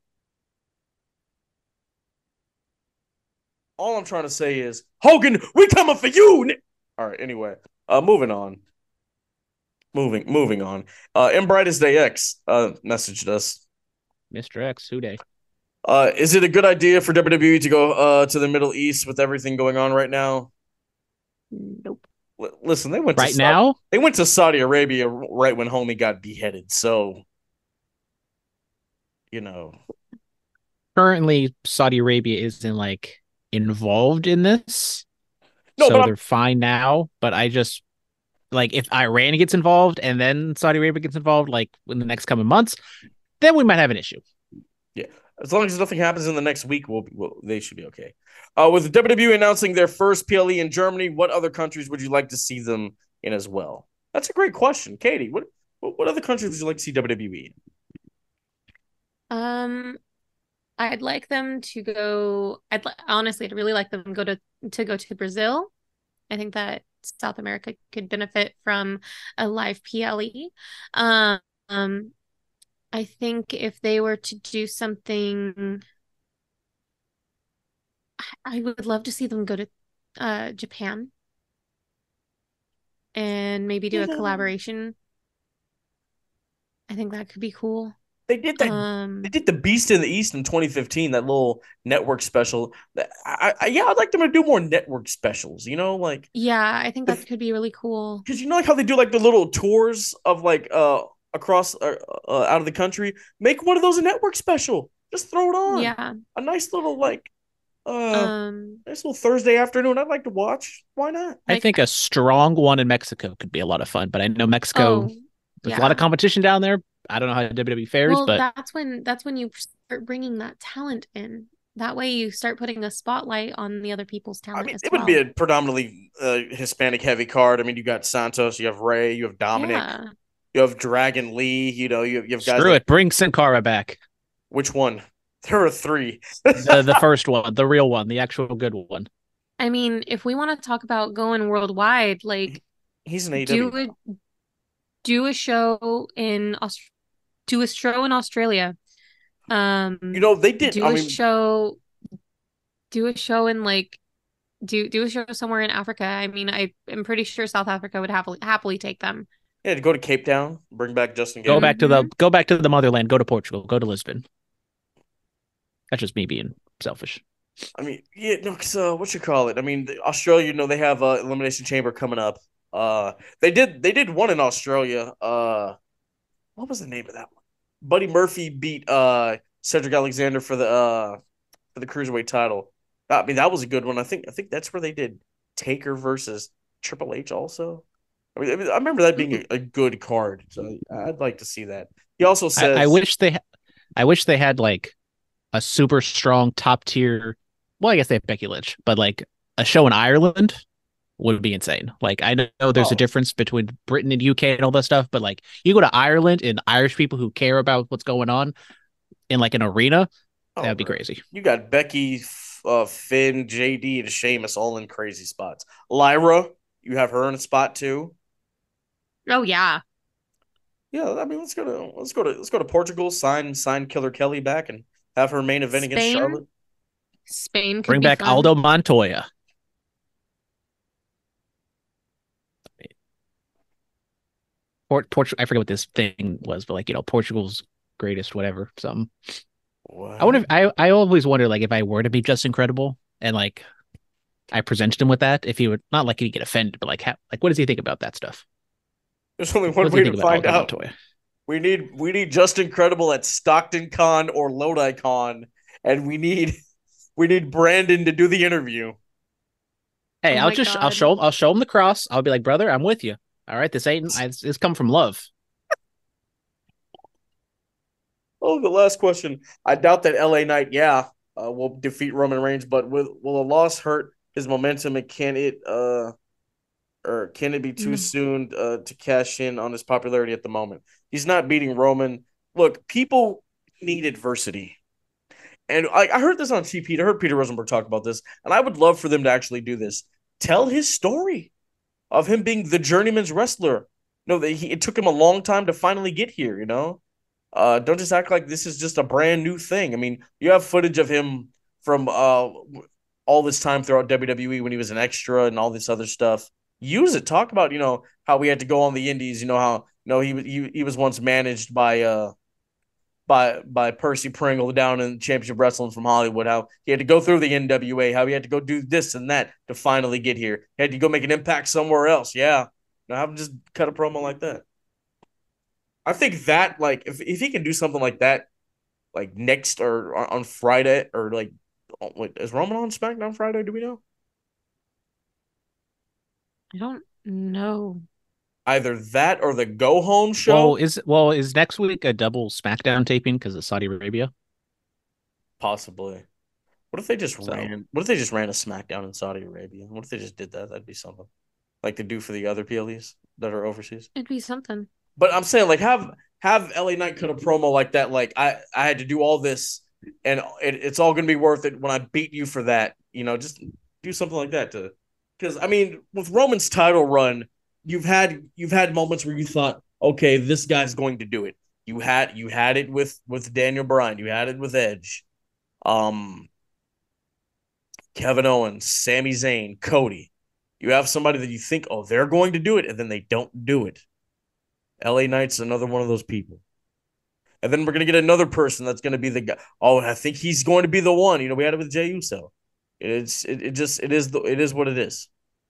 All I'm trying to say is, Hogan, we coming for you. Ni-" All right, anyway. Uh, moving on. Moving moving on. Uh, M Brightest Day X uh, messaged us.
Mister X, who day?
Uh, is it a good idea for W W E to go uh, to the Middle East with everything going on right now?
Nope.
L- listen, they went
Right
to
now?
They went to Saudi Arabia right when homie got beheaded. So, you know,
Currently, Saudi Arabia isn't like involved in this.
No,
so
but I'm-
they're fine now. But I just like if Iran gets involved and then Saudi Arabia gets involved, like in the next coming months, then we might have an issue.
as long as nothing happens in the next week, we'll, we'll they should be okay. Uh, with the W W E announcing their first P L E in Germany, what other countries would you like to see them in as well? That's a great question, Katie. What what, what other countries would you like to see W W E in?
Um, I'd like them to go. I'd li- honestly, I'd really like them to go to to go to Brazil. I think that South America could benefit from a live P L E. Um, um, I think if they were to do something, I would love to see them go to uh Japan and maybe do a
Yeah.
collaboration. I think that could be cool.
They did that.
Um,
They did the Beast in the East in twenty fifteen. That little network special. I, I yeah, I'd like them to do more network specials. You know, like
yeah, I think that could be really cool.
because you know like how they do like the little tours of like uh across uh, uh, out of the country. Make one of those a network special. Just throw it on.
Yeah.
A nice little like uh
Um,
nice little Thursday afternoon. I'd like to watch. Why not?
I
Like-
think a strong one in Mexico could be a lot of fun. But I know Mexico,
oh,
there's
yeah.
a lot of competition down there. I don't know how W W E fares,
Well,
but
that's when that's when you start bringing that talent in. That way, you start putting a spotlight on the other people's
I
talent
mean,
as
it
well.
would be a predominantly uh, Hispanic heavy card. I mean, you got Santos, you have Ray, you have Dominic,
Yeah.
you have Dragon Lee. You know, you have, you have guys.
screw
like-
it. Bring Sin Cara back.
Which one? There are three.
The, the first one, the real one, the actual good one.
I mean, if we want to talk about going worldwide, like
He's an A E W.
do a do a show in Aus- do a show in Australia. Um,
You know, they did.
do
I
a
mean,
show do a show in like do do a show somewhere in Africa. I mean, I am pretty sure South Africa would happily happily take them.
yeah, to go to Cape Town, bring back Justin
Go
Gabriel.
back to the go back to the motherland. Go to Portugal. Go to Lisbon. That's just me being selfish.
I mean, yeah, no, cause uh, what you call it? I mean, the, Australia. You know, they have uh, Elimination Chamber coming up. Uh, they did. They did one in Australia. Uh, what was the name of that one? Buddy Murphy beat uh Cedric Alexander for the uh for the cruiserweight title. I mean, that was a good one. I think. I think that's where they did Taker versus Triple H. Also, I mean, I, mean, I remember that being a, a good card. So I'd like to see that. He also says,
I, I wish they, I wish they had like a super strong top tier. Well, I guess they have Becky Lynch, but like a show in Ireland would be insane. Like I know there's
Oh.
a difference between Britain and U K and all that stuff, but like you go to Ireland and Irish people who care about what's going on in like an arena,
oh,
that'd be
bro.
crazy.
You got Becky, uh, Finn, J D, and Sheamus all in crazy spots. Lyra, you have her in a spot too.
Oh yeah.
Yeah, I mean, let's go to let's go to let's go to Portugal. Sign sign Killer Kelly back and have her main event against
Spain?
Charlotte.
Spain could
Bring
be
back
fun.
Aldo Montoya. Port Portugal. I forget what this thing was, but like you know, Portugal's greatest, whatever. Something.
What?
I wonder. If, I I always wonder, like, if I were to be just incredible and like I presented him with that, if he would not like he'd get offended, but like, how, like, what does he think about that stuff?
There's only
What
one
does
way
he
to
think about
find
Alpha
out.
Montoya?
We need we need Just Incredible at Stockton Con or Lodi Con, and we need we need Brandon to do the interview.
Hey,
Oh
I'll
my
just I'll
God.
show him I'll show him the cross. I'll be like, brother, I'm with you. All right, this ain't it's, it's come from love.
Oh, the last question. I doubt that L A Knight, yeah, uh, will defeat Roman Reigns, but will will a loss hurt his momentum, and can it uh or can it be too
No.
soon uh, to cash in on his popularity at the moment? He's not beating Roman. Look, people need adversity. And I, I heard this on T P. I heard Peter Rosenberg talk about this, and I would love for them to actually do this. Tell his story of him being the journeyman's wrestler. No, that he, it took him a long time to finally get here, you know? Uh, don't just act like this is just a brand new thing. I mean, you have footage of him from uh, all this time throughout W W E when he was an extra and all this other stuff. Use it. Talk about, you know, how we had to go on the indies, you know, how, you know, he, he, he was once managed by, uh, by by Percy Pringle down in Championship Wrestling from Hollywood, how he had to go through the N W A, how he had to go do this and that to finally get here. He had to go make an impact somewhere else. Yeah. Now have him just cut a promo like that. I think that, like, if, if he can do something like that, like next or on Friday, or like, wait, is Roman on SmackDown Friday? Do we know?
I don't know.
Either that or the go home show.
Well, is well is next week a double SmackDown taping because of Saudi Arabia?
Possibly. What if they just
So-
ran? What if they just ran a SmackDown in Saudi Arabia? What if they just did that? That'd be something. Like they do for the other P L Es that are overseas.
It'd be something.
But I'm saying, like, have have L A Knight cut a promo like that. Like, I I had to do all this, and it, it's all gonna be worth it when I beat you for that. You know, just do something like that to, because I mean, with Roman's title run, you've had you've had moments where you thought, okay, this guy's going to do it. You had you had it with with Daniel Bryan. You had it with Edge, um, Kevin Owens, Sami Zayn, Cody. You have somebody that you think, oh, they're going to do it, and then they don't do it. L A Knight's another one of those people. And then we're going to get another person that's going to be the guy. Oh, I think he's going to be the one. You know, we had it with Jey Uso. It's it, it just it is the it is what it is.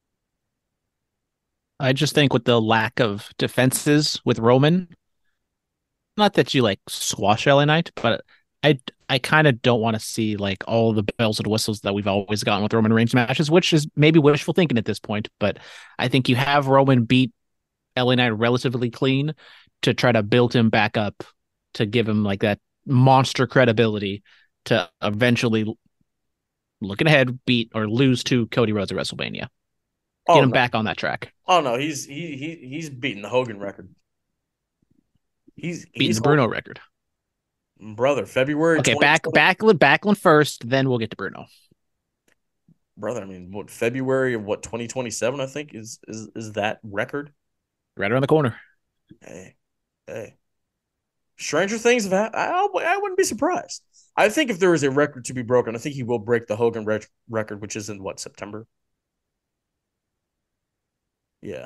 I just think with the lack of defenses with Roman, not that you like squash L A Knight, but I I kind of don't want to see like all the bells and whistles that we've always gotten with Roman Reigns matches, which is maybe wishful thinking at this point. But I think you have Roman beat L A Knight relatively clean to try to build him back up to give him like that monster credibility to eventually, looking ahead, beat or lose to Cody Rhodes at WrestleMania. Get
Oh,
him
no.
back on that track.
Oh no, he's he he he's beating the Hogan record. He's
Beating
he's
the Bruno record.
brother. February.
Okay, back Backlund, Backlund first, then we'll get to Bruno.
brother. I mean, what February of what twenty twenty seven? I think is is is that record.
Right around the corner.
Hey, hey. Stranger things have happened. I, I wouldn't be surprised. I think if there is a record to be broken, I think he will break the Hogan rec- record, which is in what, September? Yeah.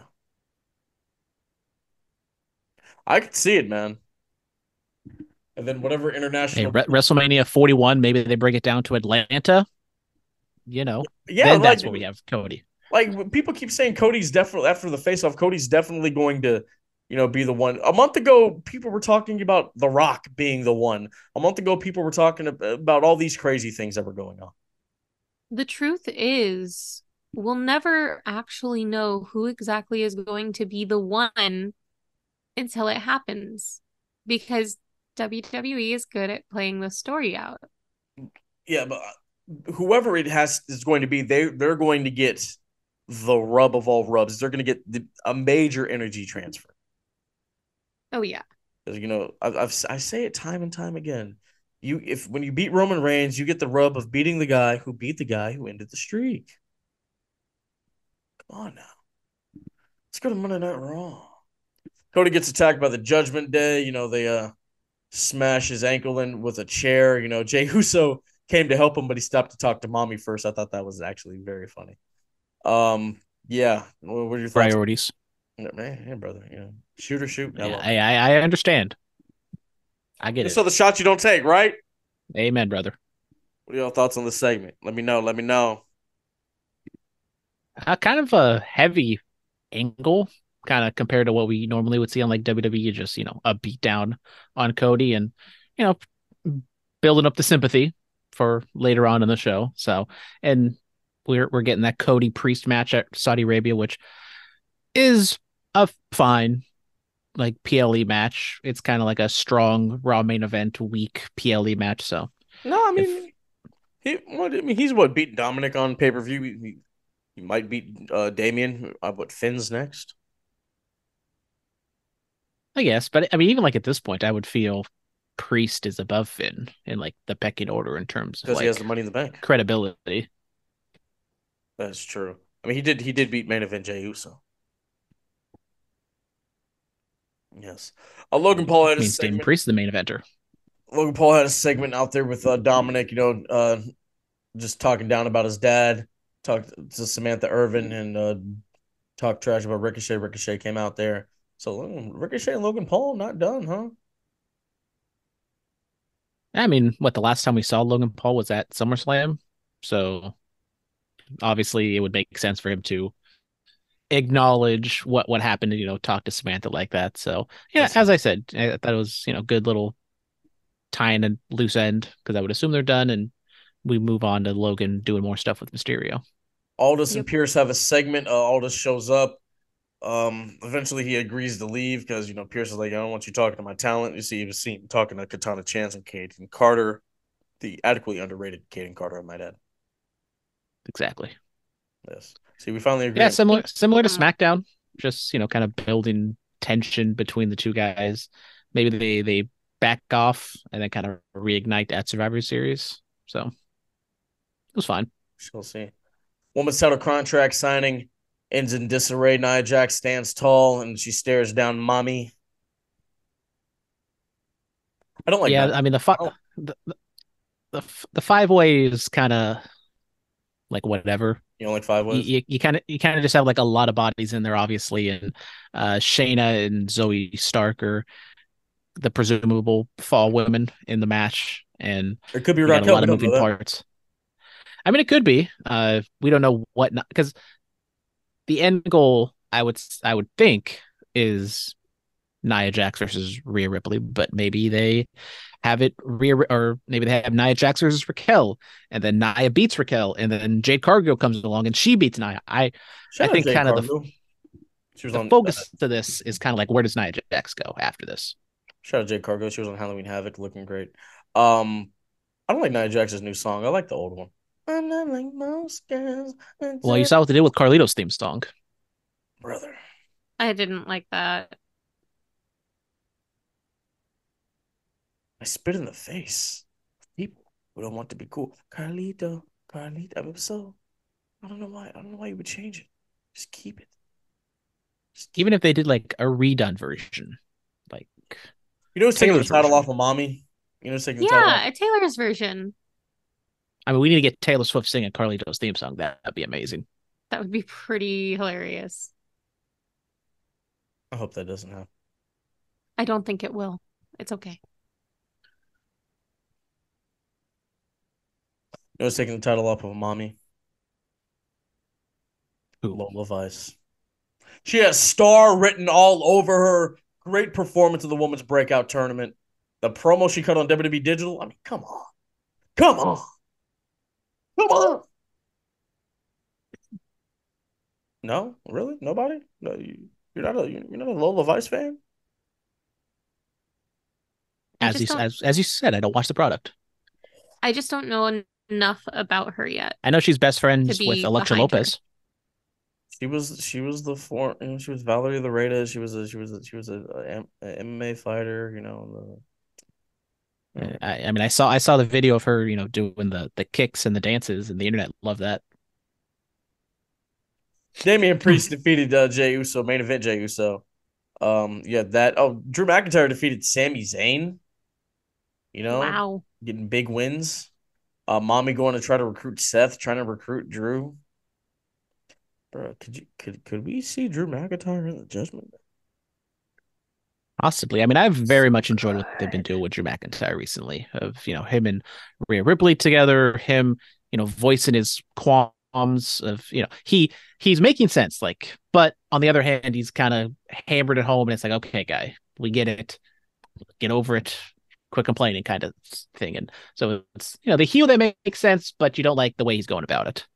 I could see it, man. And then whatever
Hey,
international.
Re- WrestleMania forty-one, maybe they bring it down to Atlanta. You know,
yeah,
then
like,
that's where we have Cody.
like people keep saying Cody's definitely, after the face off, Cody's definitely going to, you know, be the one. A month ago, people were talking about The Rock being the one. A month ago, people were talking about all these crazy things that were going on.
The truth is, we'll never actually know who exactly is going to be the one until it happens, because W W E is good at playing the story out.
Yeah, but whoever it has is going to be, they they're going to get the rub of all rubs. They're going to get the, a major energy transfer.
Oh yeah.
Because, you know, I've, I've I say it time and time again. You if when you beat Roman Reigns, you get the rub of beating the guy who beat the guy who ended the streak. Come on now, let's go to Monday Night Raw. Cody gets attacked by the Judgment Day. You know, they uh smash his ankle in with a chair. You know, Jey Uso came to help him, but he stopped to talk to mommy first. I thought that was actually very funny. Um, yeah. What were your thoughts?
Priorities.
Yeah, man, hey, brother, you know, shoot or shoot.
Yeah,
Hello.
I, I I understand. I get
So
it.
the shots you don't take, right?
Amen, brother.
What are your thoughts on this segment? Let me know. Let me know.
Uh, kind of a heavy angle, kind of compared to what we normally would see on like W W E, just you know a beatdown on Cody, and you know building up the sympathy for later on in the show. So, and we're we're getting that Cody Priest match at Saudi Arabia, which is a fine like P L E match. It's kind of like a strong Raw main event weak P L E match. So
No, I
if
mean he. What I mean, he's what beat Dominic on pay per view. He, he, he might beat uh, Damien. Uh, what Finn's next?
I guess, but I mean, even like at this point, I would feel Priest is above Finn in like the pecking order in terms of
Because he has the
like
Money in the Bank.
credibility.
That's true. I mean, he did. He did beat main event Jey Uso. Yes. Uh, Logan Paul had a
Means Damon
segment.
Priest is the main eventer.
Logan Paul had a segment out there with uh, Dominic. You know, uh, just talking down about his dad. Talked to Samantha Irvin and uh, talked trash about Ricochet. Ricochet came out there. So um, Ricochet and Logan Paul not done, huh?
I mean, what the last time we saw Logan Paul was at SummerSlam, so obviously it would make sense for him to acknowledge what what happened and you know talk to Samantha like that. So yeah,
That's
as I said, I thought it was you know good little tying a loose end because I would assume they're done and we move on to Logan doing more stuff with Mysterio.
Aldis and
Yep.
Pierce have a segment. Uh, Aldis shows up. Um, eventually he agrees to leave because you know Pierce is like, I don't want you talking to my talent. You see, he was seen talking to Katana Chance and Kaden Carter, the adequately underrated Kaden Carter, I might add.
Exactly.
Yes. See, we finally agree.
Yeah,
on-
similar similar to
Yeah.
SmackDown, just you know kind of building tension between the two guys. Maybe they they back off and then kind of reignite at Survivor Series. So it was fine.
Shall see. Woman's title contract signing ends in disarray. Nia Jax stands tall and she stares down mommy. I don't like
Yeah,
that.
I mean the fi-
I don't-
the the, the, the five way is kind of like whatever.
You don't like five ways?
You you kind of you kind of just have like a lot of bodies in there, obviously, and uh, Shayna and Zoe Stark are the presumable fall women in the match, and
It could be
you got a
Raquel.
lot
We
of
don't know
moving
that.
parts. I mean, it could be. Uh, we don't know what because the end goal, I would I would think, is Nia Jax versus Rhea Ripley, but maybe they have it Rhea or maybe they have Nia Jax versus Raquel, and then Nia beats Raquel, and then Jade Cargill comes along and she beats Nia. I I
Shout out
think
Jade
kind of the
Cargill. She was
the
on. Uh,
focus to this is kind of like where does Nia Jax go after this?
shout out Jade Cargill. She was on Halloween Havoc, looking great. Um, I don't like Nia Jax's new song. I like the old one. I'm not like most girls.
Well, you saw what they did with Carlito's theme song.
Brother.
I didn't like that.
I spit in the face of people who don't want to be cool. Carlito, Carlito. I mean, so I don't know why. I don't know why you would change it. Just keep it. Just keep
Even if they did like a redone version, like
You know who's taking the
Taylor's
title
version.
off of Mommy? You know who's taking the title off?
Yeah, a Taylor's version.
I mean, we need to get Taylor Swift singing Carlito's theme song. That'd be amazing.
That would be pretty hilarious.
I hope that doesn't happen.
I don't think it will. It's okay.
You know who's taking the title off of Mommy?
Who?
Lola Vice. She has star written all over her. Great performance in the women's breakout tournament. The promo she cut on W W E Digital. I mean, come on. Come on. Come on. No, really? Nobody? No, you, you're not a you're not a Lola Vice fan?
I
As
just
you
don't-
as as you said, I don't watch the product.
I just don't know en- enough about her yet.
I know she's best friends
be
with Electra
behind her.
Lopez.
She was she was the four you know, she was Valerie Lareda. She was a she was a, she was a, a M- a M M A fighter, you know. The, you know.
I, I mean, I saw I saw the video of her, you know, doing the the kicks and the dances, and the internet loved that.
Damian Priest defeated uh, Jey Uso, main event Jey Uso. Um, yeah, that. Oh, Drew McIntyre defeated Sami Zayn. You know,
Wow.
getting big wins. Uh, Mommy going to try to recruit Seth, trying to recruit Drew. Bro, could you could could we see Drew McIntyre in the Judgment?
Possibly. I mean, I've very
So
much enjoyed what they've been
good.
doing with Drew McIntyre recently. Of you know him and Rhea Ripley together, him you know voicing his qualms of you know he he's making sense. Like, but on the other hand, he's kind of hammered at home, and it's like, okay, guy, we get it, get over it, quit complaining, kind of thing. And so it's you know the heel that makes sense, but you don't like the way he's going about it.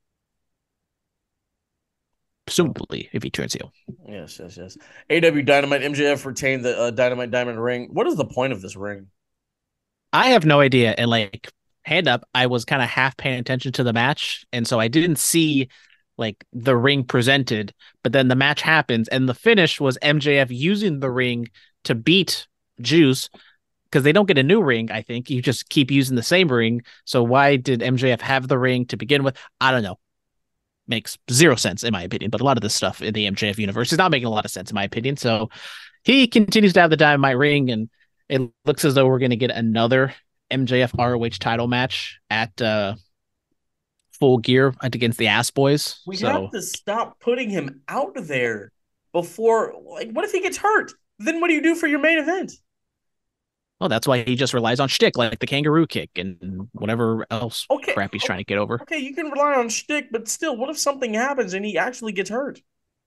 Presumably, if he turns heel.
Yes, yes, yes. A E W Dynamite, M J F retained the uh, Dynamite Diamond ring. What is the point of this ring?
I have no idea. And like, hand up, I was kind of half paying attention to the match. And so I didn't see like the ring presented, but then the match happens and the finish was M J F using the ring to beat Juice because they don't get a new ring. I think you just keep using the same ring. So why did M J F have the ring to begin with? I don't know. Makes zero sense in my opinion, but a lot of this stuff in the M J F universe is not making a lot of sense in my opinion. So he continues to have the Dynamite ring, and it looks as though we're going to get another M J F R O H title match at uh, Full Gear against the Ass Boys.
We
so
have to stop putting him out there before. Like, what if he gets hurt? Then what do you do for your main event?
well, that's why he just relies on shtick like the kangaroo kick and whatever else
Okay,
crap he's
o-
trying to get over.
Okay, you can rely on shtick, but still, what if something happens and he actually gets hurt?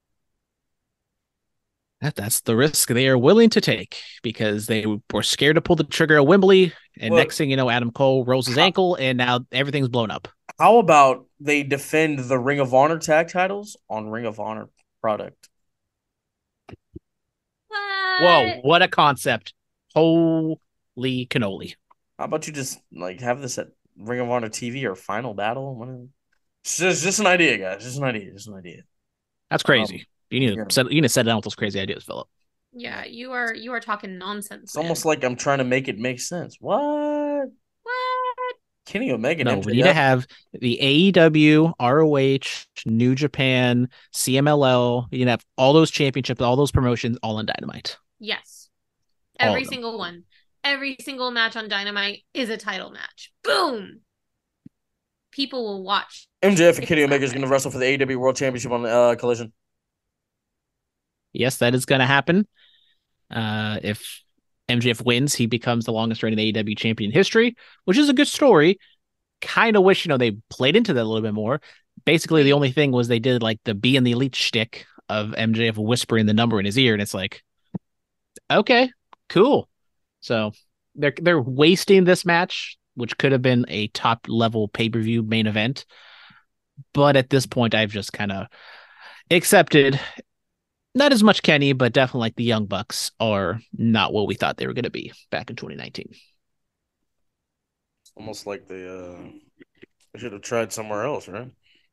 That, that's the risk they are willing to take because they were scared to pull the trigger at Wembley. And
Look,
next thing you know, Adam Cole rolls his
how,
ankle, and now everything's blown up.
how about they defend the Ring of Honor tag titles on Ring of Honor product?
What?
Whoa, what a concept. Holy cannoli.
How about you just like have this at Ring of Honor T V or Final Battle? What- It's just, just an idea, guys. Just an idea. Just an idea.
That's crazy.
Um,
you need
yeah.
to set, you need to set down with those crazy ideas, Philip.
Yeah, you are you are talking nonsense.
It's almost like I'm trying to make it make sense. What?
What?
Kenny Omega and
No,
M J F.
we need to have the A E W, R O H, New Japan, C M L L. You need to have all those championships, all those promotions, all in Dynamite.
Yes.
All
Every
of them.
single one. Every single match on Dynamite is a title match. Boom. People will watch.
M J F and
It's
Kenny
not
Omega is going to
right.
wrestle for the A E W World Championship on uh, Collision.
Yes, that is going to happen. Uh, if M J F wins, he becomes the longest reigning A E W champion in history, which is a good story. Kind of wish, you know, they played into that a little bit more. Basically, the only thing was they did like the Be in the Elite shtick of M J F whispering the number in his ear, and it's like, okay, cool. So they're they're wasting this match, which could have been a top level pay per view main event. But at this point, I've just kind of accepted. Not as much Kenny, but definitely like the Young Bucks are not what we thought they were going to be back in twenty nineteen.
Almost like they uh, should have tried somewhere else, right?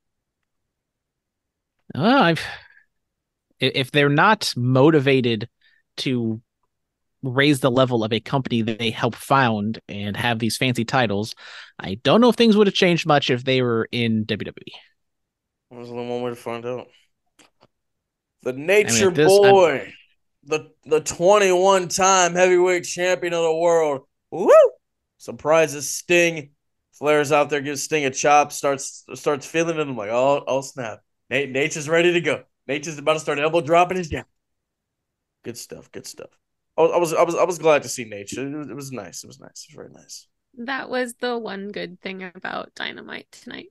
Uh, I've if they're not motivated to raise the level of a company that they help found and have these fancy titles, I don't know if things would have changed much if they were in W W E.
There's only one way to find out. The Nature
I mean, this,
Boy, I'm... the the twenty-one time heavyweight champion of the world. Woo! Surprises Sting. Flair's out there, gives Sting a chop, starts starts feeling it. I'm like, oh, oh snap. Nate, Nature's ready to go. Nature's about to start elbow dropping his down. Good stuff. Good stuff. I was I was I was I was glad to see Nature. It was, it was nice. It was nice. It was very nice.
That was the one good thing about Dynamite tonight.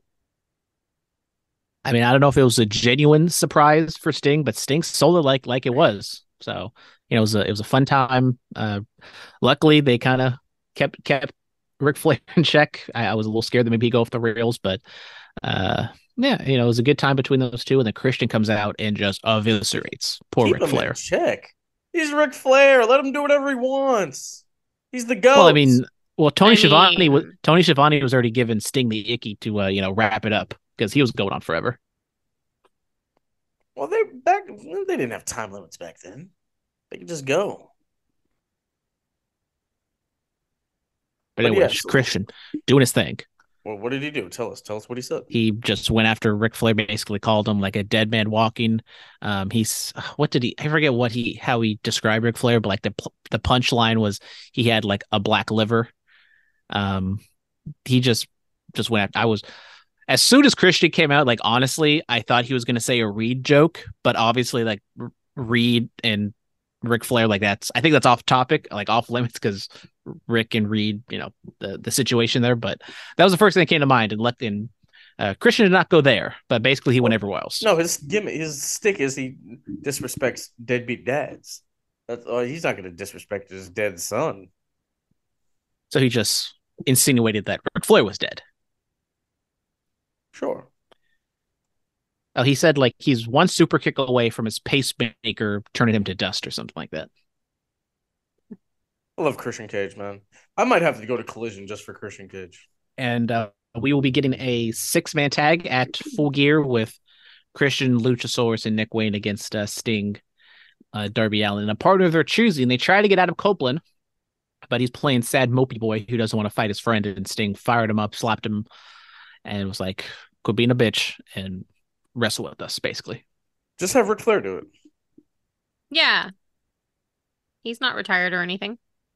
I mean, I don't know if it was a genuine surprise for Sting, but Sting sold it like like it was. So, you know, it was a it was a fun time. Uh, luckily, they kind of kept kept Ric Flair in check. I, I was a little scared that maybe he'd go off the rails, but uh, yeah, you know, it was a good time between those two. And then Christian comes out and just eviscerates poor
Keep
Ric
him
Flair.
in check. He's Ric Flair. Let him do whatever he wants. He's the GOAT.
Well, I mean, well, Tony
I
Schiavone
mean-
was Tony Schiavone was already giving Sting the icky to uh, you know wrap it up because he was going on forever.
well, they back. They didn't have time limits back then. They could just go.
But
But
anyway,
yeah,
just
so-
Christian doing his thing.
Well, what did he do? Tell us. Tell us what he said.
He just went after Ric Flair, basically called him like a dead man walking. Um, he's what did he? I forget what he how he described Ric Flair, but like the the punchline was he had like a black liver. Um, he just just went after. I was as soon as Christian came out, like honestly, I thought he was gonna say a Reed joke, but obviously, like R- Reed and Ric Flair, like that's I think that's off topic, like off limits, because Rick and Reed, you know, the the situation there. But that was the first thing that came to mind, and let in uh, Christian did not go there, but basically he went everywhere else.
No, his gimmick, his stick is he disrespects deadbeat dads. That's oh, he's not going to disrespect his dead son.
So he just insinuated that Ric Flair was dead.
Sure.
Oh, he said like he's one super kick away from his pacemaker turning him to dust or something like that.
I love Christian Cage, man. I might have to go to Collision just for Christian Cage.
And uh, we will be getting a six-man tag at Full Gear with Christian, Luchasaurus, and Nick Wayne against uh, Sting, uh, Darby Allin, and a partner of their choosing. They try to get Adam Copeland, but he's playing sad mopey boy who doesn't want to fight his friend, and Sting fired him up, slapped him, and was like, quit being a bitch and wrestle with us, basically.
Just have Ric Flair do it.
Yeah. He's not retired or anything.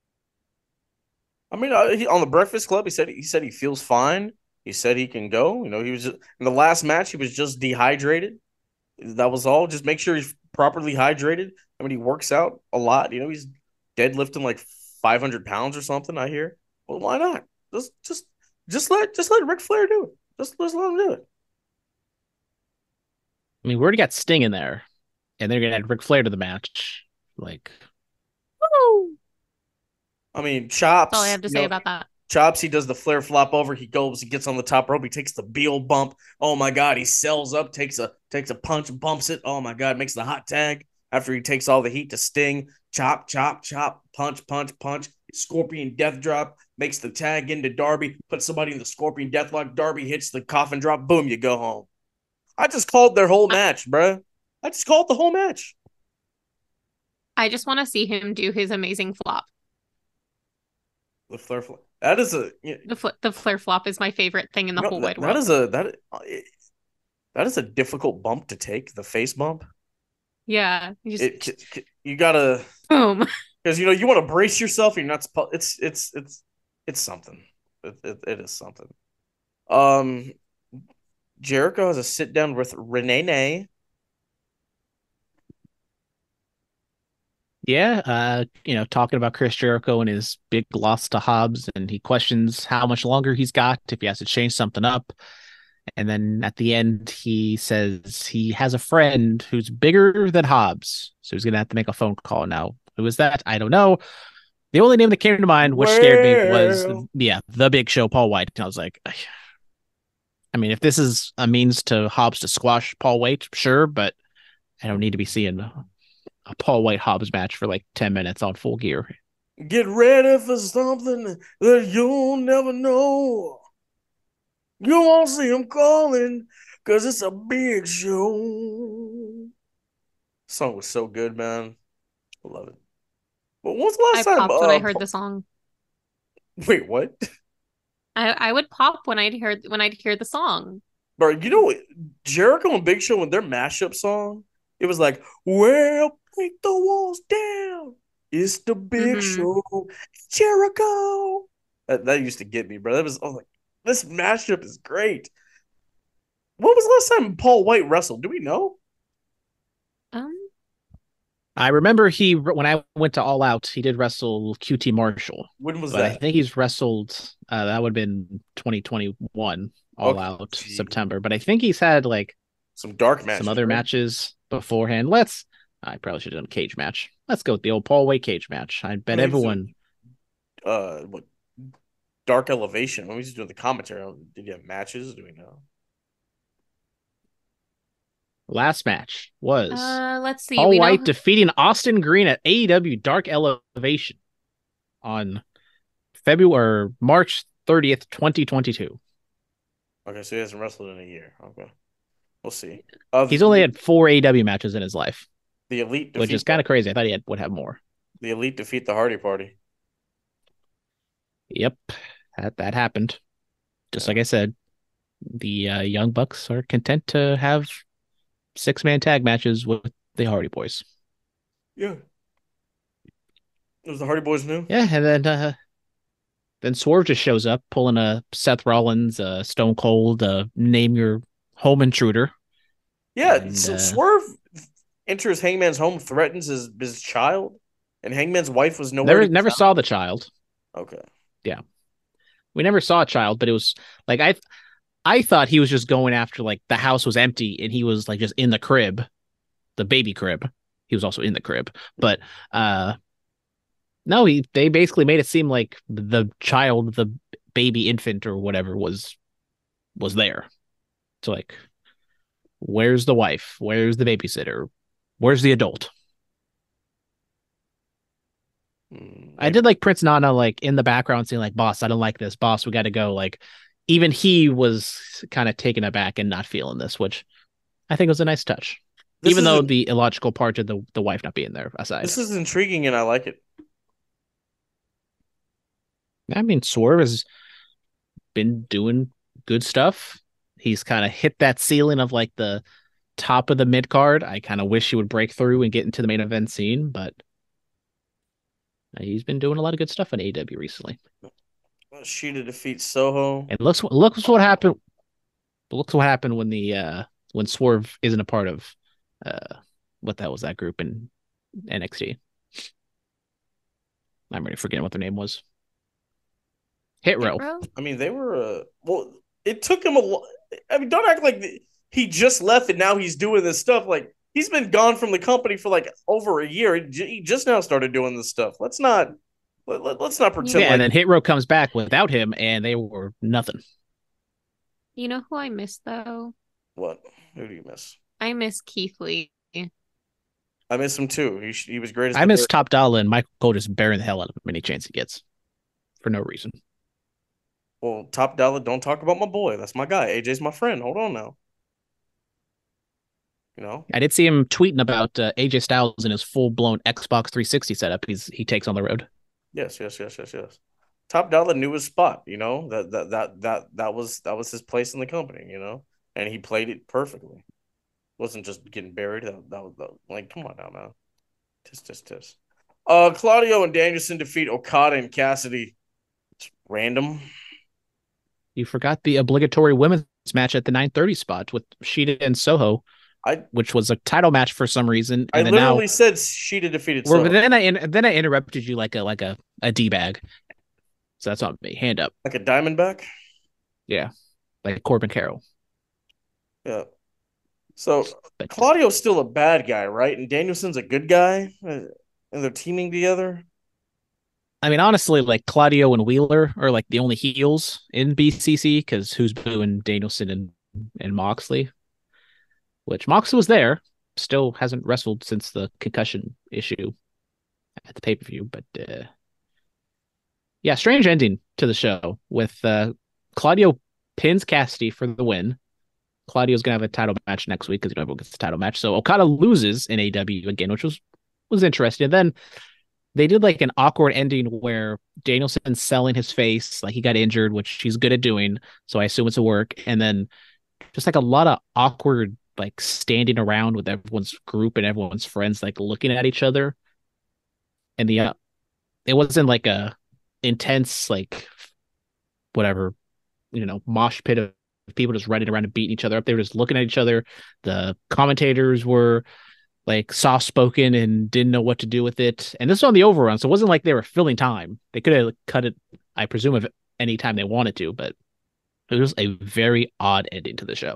I mean, uh, he, on the Breakfast Club, he said he said he feels fine. He said he can go. You know, he was just, in the last match. He was just dehydrated. That was all. Just make sure he's properly hydrated. I mean, he works out a lot. You know, he's deadlifting like five hundred pounds or something. I hear. Well, why not? Just, just, just let, just let Ric Flair do it. Just, just let him do it.
I mean, we already got Sting in there, and they're gonna add Ric Flair to the match. Like,
Woo!
I mean, Chops.
That's all I have to say
know,
about that.
Chops, he does the Flair flop over. He goes, he gets on the top rope. He takes the Beal bump. Oh my God, he sells up, takes a takes a punch, bumps it. Oh my God, makes the hot tag after he takes all the heat to Sting. Chop, chop, chop, punch, punch, punch. Scorpion death drop, makes the tag into Darby, puts somebody in the Scorpion deathlock. Darby hits the coffin drop. Boom, you go home. I just called their whole match, bruh. I just called the whole match.
I just want to see him do his amazing flop.
The Flair flop. That is a you know,
The fl- the Flair flop is my favorite thing in the
no,
whole
that,
wide
that
world.
is a that that is a difficult bump to take. The face bump.
Yeah, you just
It you gotta
boom.
because you know you want to brace yourself. You're not. Supposed, it's it's it's it's something. It, it, it is something. Um, Jericho has a sit down with Renee.
yeah, uh, you know, talking about Chris Jericho and his big loss to Hobbs, and he questions how much longer he's got if he has to change something up. And then at the end, he says he has a friend who's bigger than Hobbs, so he's gonna have to make a phone call now. Who is that? I don't know. The only name that came to mind, which scared me, was
Well.
yeah, the Big Show, Paul White. And I was like, I mean, if this is a means to Hobbs to squash Paul White, sure, but I don't need to be seeing a Paul White Hobbs match for like ten minutes on Full Gear.
Get ready for something that you'll never know. You won't see him calling because it's a big show. Song was so good, man. I love it. But when's the
I
last time?
popped when
uh,
I heard the song.
Wait, what?
I, I would pop when I'd hear when I'd hear the song.
Bro, you know Jericho and Big Show when their mashup song, it was like, well, break the walls down. It's the Big
Mhm.
Show. Jericho. That, that used to get me, bro. That was, I was like, this mashup is great. When was the last time Paul White wrestled? Do we know?
Um,
I remember he when I went to All Out, he did wrestle Q T Marshall,
When was
but I
that?
think he's wrestled. Uh, that would have been twenty twenty-one All
Okay.
Out
Gee.
September. But I think he's had like
Some dark matches.
some other
right?
matches beforehand. Let's. I probably should have done a cage match. Let's go with the old Paul White cage match. I bet
I mean, he's
everyone.
Uh, what? Dark Elevation. When we used to do the commentary, did you have matches? Do we know?
Last match was
uh, let's see.
Paul
we know
White
who-
defeating Austin Green at A E W Dark Elevation on February or March thirtieth, twenty twenty-two.
Okay, so he hasn't wrestled in a year. Okay, we'll see. Uh,
He's only had four A E W matches in his life,
the elite,
which
defeat
is kind of crazy. I thought he had, would have more.
the elite defeat the Hardy Party.
Yep, that that happened. Just like I said, the uh, Young Bucks are content to have six-man tag matches with the Hardy Boys.
Yeah, it was the Hardy Boys new.
Yeah, and then uh, then Swerve just shows up pulling a Seth Rollins, uh, Stone Cold, uh, name your home intruder.
Yeah,
And,
so
uh,
Swerve enters Hangman's home, threatens his his child, and Hangman's wife was nowhere.
Never,
to be
never
found.
saw the child.
Okay.
Yeah, we never saw a child, but it was like I, I thought he was just going after like the house was empty and he was like just in the crib, the baby crib. He was also in the crib, but uh, no, he they basically made it seem like the child, the baby infant or whatever was was there. So like, where's the wife? Where's the babysitter? Where's the adult?
Mm,
I did like Prince Nana like in the background saying like, boss, I don't like this. Boss, we got to go. Like even he was kind of taken aback and not feeling this, which I think was a nice touch.
This
even
is
though
a-
the illogical part of the, the wife not being there aside.
This is intriguing and I like it.
I mean, Swerve has been doing good stuff. He's kind of hit that ceiling of like the top of the mid card. I kind of wish he would break through and get into the main event scene, but he's been doing a lot of good stuff in A E W recently.
Shida defeats Soho.
And looks looks what happened. Looks what happened when the uh when Swerve isn't a part of uh what the hell was that group in N X T? I'm already forgetting what their name was. Hit Row.
Bro?
I mean, they were uh, well. It took him a lot. I mean, don't act like the, he just left and now he's doing this stuff. Like he's been gone from the company for like over a year. He, j- he just now started doing this stuff. Let's not let, let, let's not pretend.
Yeah,
like,
and then Hit Row comes back without him, and they were nothing.
You know who I miss though?
What? Who do you miss?
I miss Keith Lee.
I miss him too. He sh- he was great. As
I
the
miss
Bear.
Top Dollar and Michael Cole just bearing the hell out of him any chance he gets for no reason.
Well, Top Dollar. Don't talk about my boy. That's my guy. A J's my friend. Hold on now. You know.
I did see him tweeting about uh, A J Styles and his full blown Xbox three sixty setup. He's he takes on the road.
Yes, yes, yes, yes, yes. Top Dollar knew his spot, you know. That that that that that was that was his place in the company, you know, and he played it perfectly. Wasn't just getting buried. That, that was that, like, come on now, man. Tis tis tis. Uh, Claudio and Danielson defeat Okada and Cassidy. It's random.
You forgot the obligatory women's match at the nine thirty spot with Shida and Soho,
I
which was a title match for some reason.
I
And then
literally
now,
said Sheeta defeated.
well,
Soho.
then I then I interrupted you like a like a a d bag. So that's on me. Hand up.
Like a Diamondback.
Yeah, like Corbin Carroll.
Yeah. So
But
Claudio's still a bad guy, right? And Danielson's a good guy, uh, and they're teaming together.
I mean, honestly, like Claudio and Wheeler are like the only heels in B C C because who's booing Danielson and, and Moxley? Which Moxley was there, still hasn't wrestled since the concussion issue at the pay per view. But uh, yeah, strange ending to the show with uh, Claudio pins Cassidy for the win. Claudio's gonna have a title match next week because you know everyone gets the title match. So Okada loses in A E W again, which was was interesting. And then they did like an awkward ending where Danielson's selling his face, like he got injured, which he's good at doing. So I assume it's a work. And then just like a lot of awkward, like standing around with everyone's group and everyone's friends, like looking at each other. And the, uh, it wasn't like a intense, like whatever, you know, mosh pit of people just running around and beating each other up. They were just looking at each other. The commentators were like soft spoken and didn't know what to do with it. And this was on the overrun, so it wasn't like they were filling time. They could have cut it, I presume, if any time they wanted to, but it was a very odd ending to the show.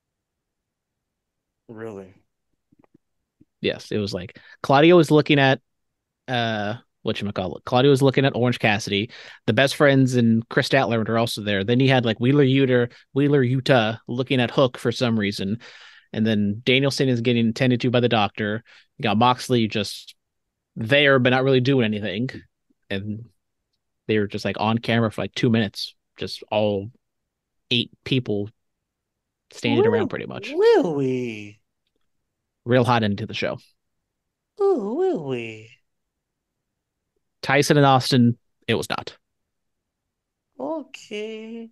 Really?
Yes, it was like Claudio was looking at uh whatchamacallit. Claudio was looking at Orange Cassidy. The best friends and Chris Statler are also there. Then he had like Wheeler Yuta, Wheeler Utah looking at Hook for some reason. And then Danielson is getting tended to by the doctor. You got Moxley just there, but not really doing anything. And they were just like on camera for like two minutes, just all eight people standing
Will,
around pretty much.
Will we?
Real hot into the show.
Oh, will we?
Tyson and Austin, it was not.
Okay.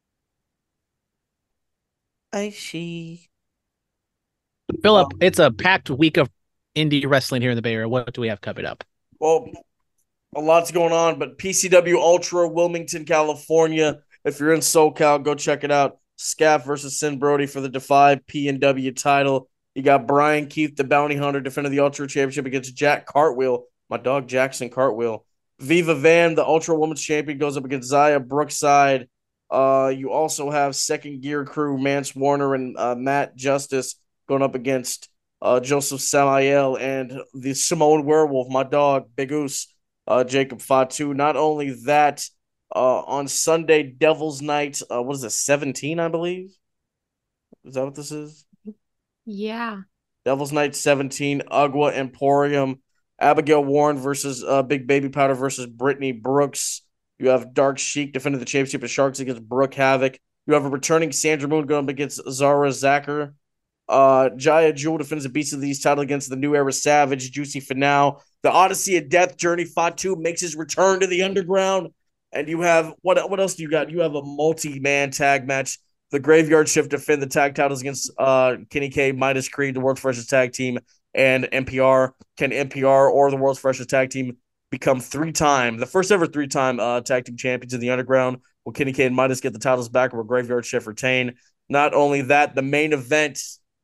I see.
Philip,
Um,
it's a packed week of indie wrestling here in the Bay Area. What do we have coming up?
Well, a lot's going on, but P C W Ultra, Wilmington, California. If you're in SoCal, go check it out. Scaff versus Sin Brody for the Defy P and W title. You got Brian Keith, the bounty hunter, defending the Ultra Championship against Jack Cartwheel, my dog Jackson Cartwheel. Viva Van, the Ultra Women's Champion, goes up against Zaya Brookside. Uh, you also have Second Gear Crew, Mance Warner and uh, Matt Justice going up against uh, Joseph Samael and the Simone Werewolf, my dog, Big Oos, uh, Jacob Fatu. Not only that, uh, on Sunday, Devil's Night, uh, what is it, seventeen, I believe? Is that what this is?
Yeah.
Devil's Night seventeen, Ugwa Emporium, Abigail Warren versus uh, Big Baby Powder versus Brittany Brooks. You have Dark Sheik defending the championship of Sharks against Brooke Havoc. You have a returning Sandra Moon going up against Zara Zacher. Uh, Jaya Jewel defends the Beast of the East title against the New Era Savage, Juicy Finale. The Odyssey of Death, Journey Fatu makes his return to the underground. And you have, what what else do you got? You have a multi-man tag match. The Graveyard Shift defend the tag titles against uh, Kenny K, Midas Creed, the World's Freshest Tag Team, and N P R. Can N P R or the World's Freshest Tag Team become three-time, the first ever three-time uh, tag team champions in the underground? Will Kenny K and Midas get the titles back, or will Graveyard Shift retain? Not only that, the main event,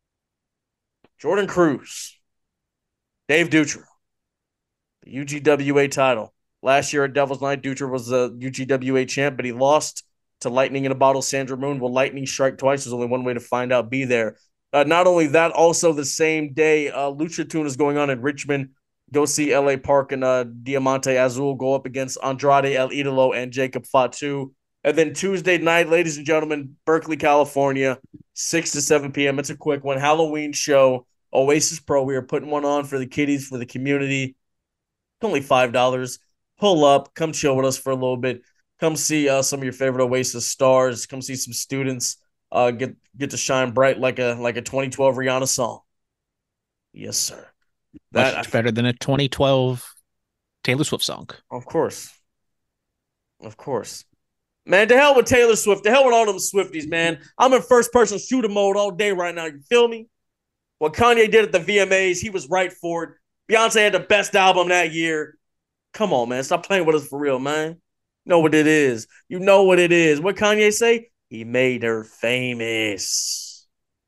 Jordan Cruz, Dave Dutra, the U G W A title. Last year at Devil's Night, Dutra was the U G W A champ, but he lost to Lightning in a Bottle, Sandra Moon. Will Lightning strike twice? There's only one way to find out. Be there. Uh, not only that, also the same day, uh, Lucha Tune is going on in Richmond. Go see L A Park and uh, Diamante Azul go up against Andrade El Idolo and Jacob Fatu. And then Tuesday night, ladies and gentlemen, Berkeley, California, six to seven p.m. It's a quick one. Halloween show, Oasis Pro. We are putting one on for the kiddies, for the community. It's only five dollars. Pull up. Come chill with us for a little bit. Come see uh, some of your favorite Oasis stars. Come see some students uh, get get to shine bright like a like a twenty twelve Rihanna song. Yes, sir.
That Much better than a twenty twelve Taylor Swift song.
Of course. Of course. Man, to hell with Taylor Swift. To hell with all them Swifties, man. I'm in first-person shooter mode all day right now. You feel me? What Kanye did at the V M As, he was right for it. Beyonce had the best album that year. Come on, man. Stop playing with us for real, man. You know what it is. You know what it is. What Kanye say? He made her famous.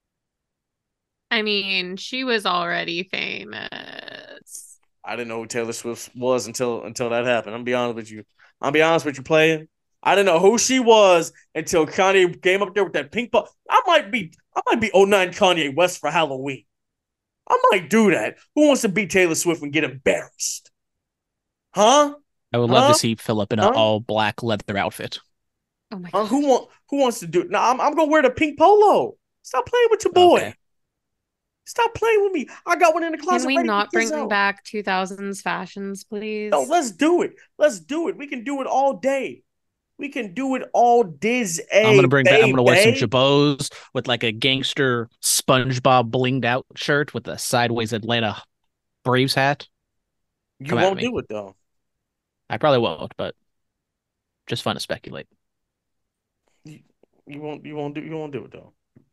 I mean, she was already famous.
I didn't know who Taylor Swift was until until that happened. I'm gonna be honest with you. I'm gonna be honest with you, playing. I didn't know who she was until Kanye came up there with that pink ball. I might be I might be oh nine Kanye West for Halloween. I might do that. Who wants to beat Taylor Swift and get embarrassed? Huh?
I would love
huh?
to see Philip in an
huh?
all black leather outfit.
Oh my
uh,
god.
who want who wants to do it? No, I'm I'm gonna wear the pink polo. Stop playing with your boy.
Okay.
Stop playing with me. I got one in the closet.
Can we
ready
not
to get
bring
out.
back two thousands fashions, please?
No, let's do it. Let's do it. We can do it all day. We can do it all diz.
I'm gonna bring back. I'm gonna wear some
babe.
jabots with like a gangster SpongeBob blinged out shirt with a sideways Atlanta Braves hat.
You
Come at
won't
me.
do it though.
I probably won't, but just fun to speculate.
You, you won't. You won't do. You won't do it though.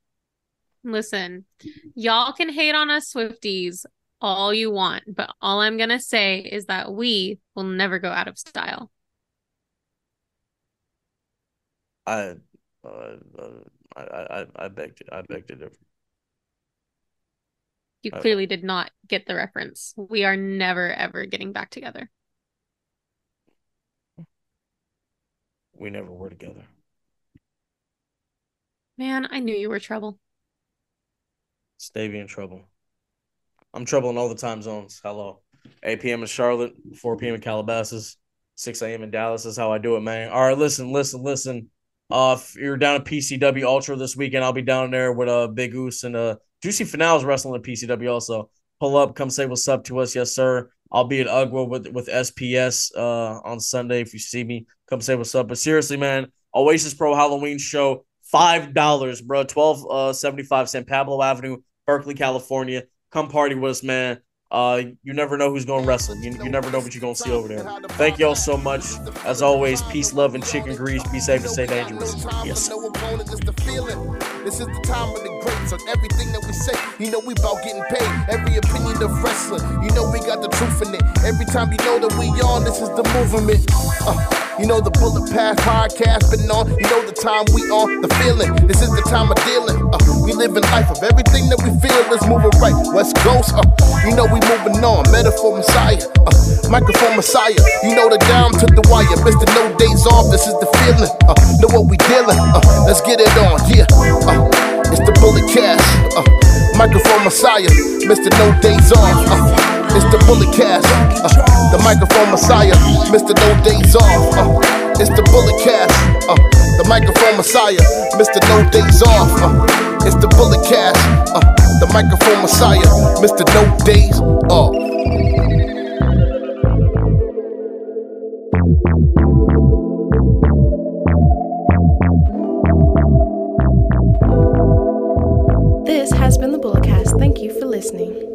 Listen, y'all can hate on us Swifties all you want, but all I'm gonna say is that we will never go out of style.
I, uh, uh, I, I, I beg to. I beg to differ.
You
Uh,
clearly did not get the reference. We are never, ever getting back together.
We never were together.
Man, I knew you were trouble.
Stay in trouble. I'm trouble in all the time zones. Hello. eight p.m. in Charlotte, four p.m. in Calabasas, six a.m. in Dallas is how I do it, man. All right, listen, listen, listen. Uh, if you're down at P C W Ultra this weekend, I'll be down there with uh, Big Goose and uh, Juicy Finale's wrestling at P C W also. Pull up, come say what's up to us. Yes, sir. I'll be at Ugwa with, with S P S uh, on Sunday. If you see me, come say what's up. But seriously, man, Oasis Pro Halloween show, five dollars, bro. twelve seventy-five San Pablo Avenue, Berkeley, California. Come party with us, man. Uh, you never know who's going to wrestle. You, you never know what you're going to see over there. Thank y'all so much. As always, peace, love, and chicken grease. Be safe and stay dangerous. Yes, sir.
No opponent, just a feeling. This is the time of the greats on everything that we say. You know we about getting paid. Every opinion of wrestling, you know we got the truth in it. Every time you know that we on, this is the movement. Uh, you know the Bullet Path podcast been on. You know the time we on, the feeling. This is the time of dealing. Uh, we living life of everything that we feel is moving right. West Coast, uh, you know we moving on. Metaphor Messiah, uh, microphone Messiah. You know the down to the wire. Mister No Days Off, this is the feeling. Uh, know what we dealing. Uh, let's get it on, yeah. Uh, it's the Bullet Cast. Uh, microphone Messiah. Mister No Days Off. Uh, it's the Bullet Cast. Uh, the microphone Messiah. Mister No Days Off. Uh, it's the Bullet Cast. Uh, the microphone Messiah. Mister No Days Off. Uh, it's the Bullet Cast. Uh, the microphone Messiah. Mister No Days Off.
This has been the Bulletcast. Thank you for listening.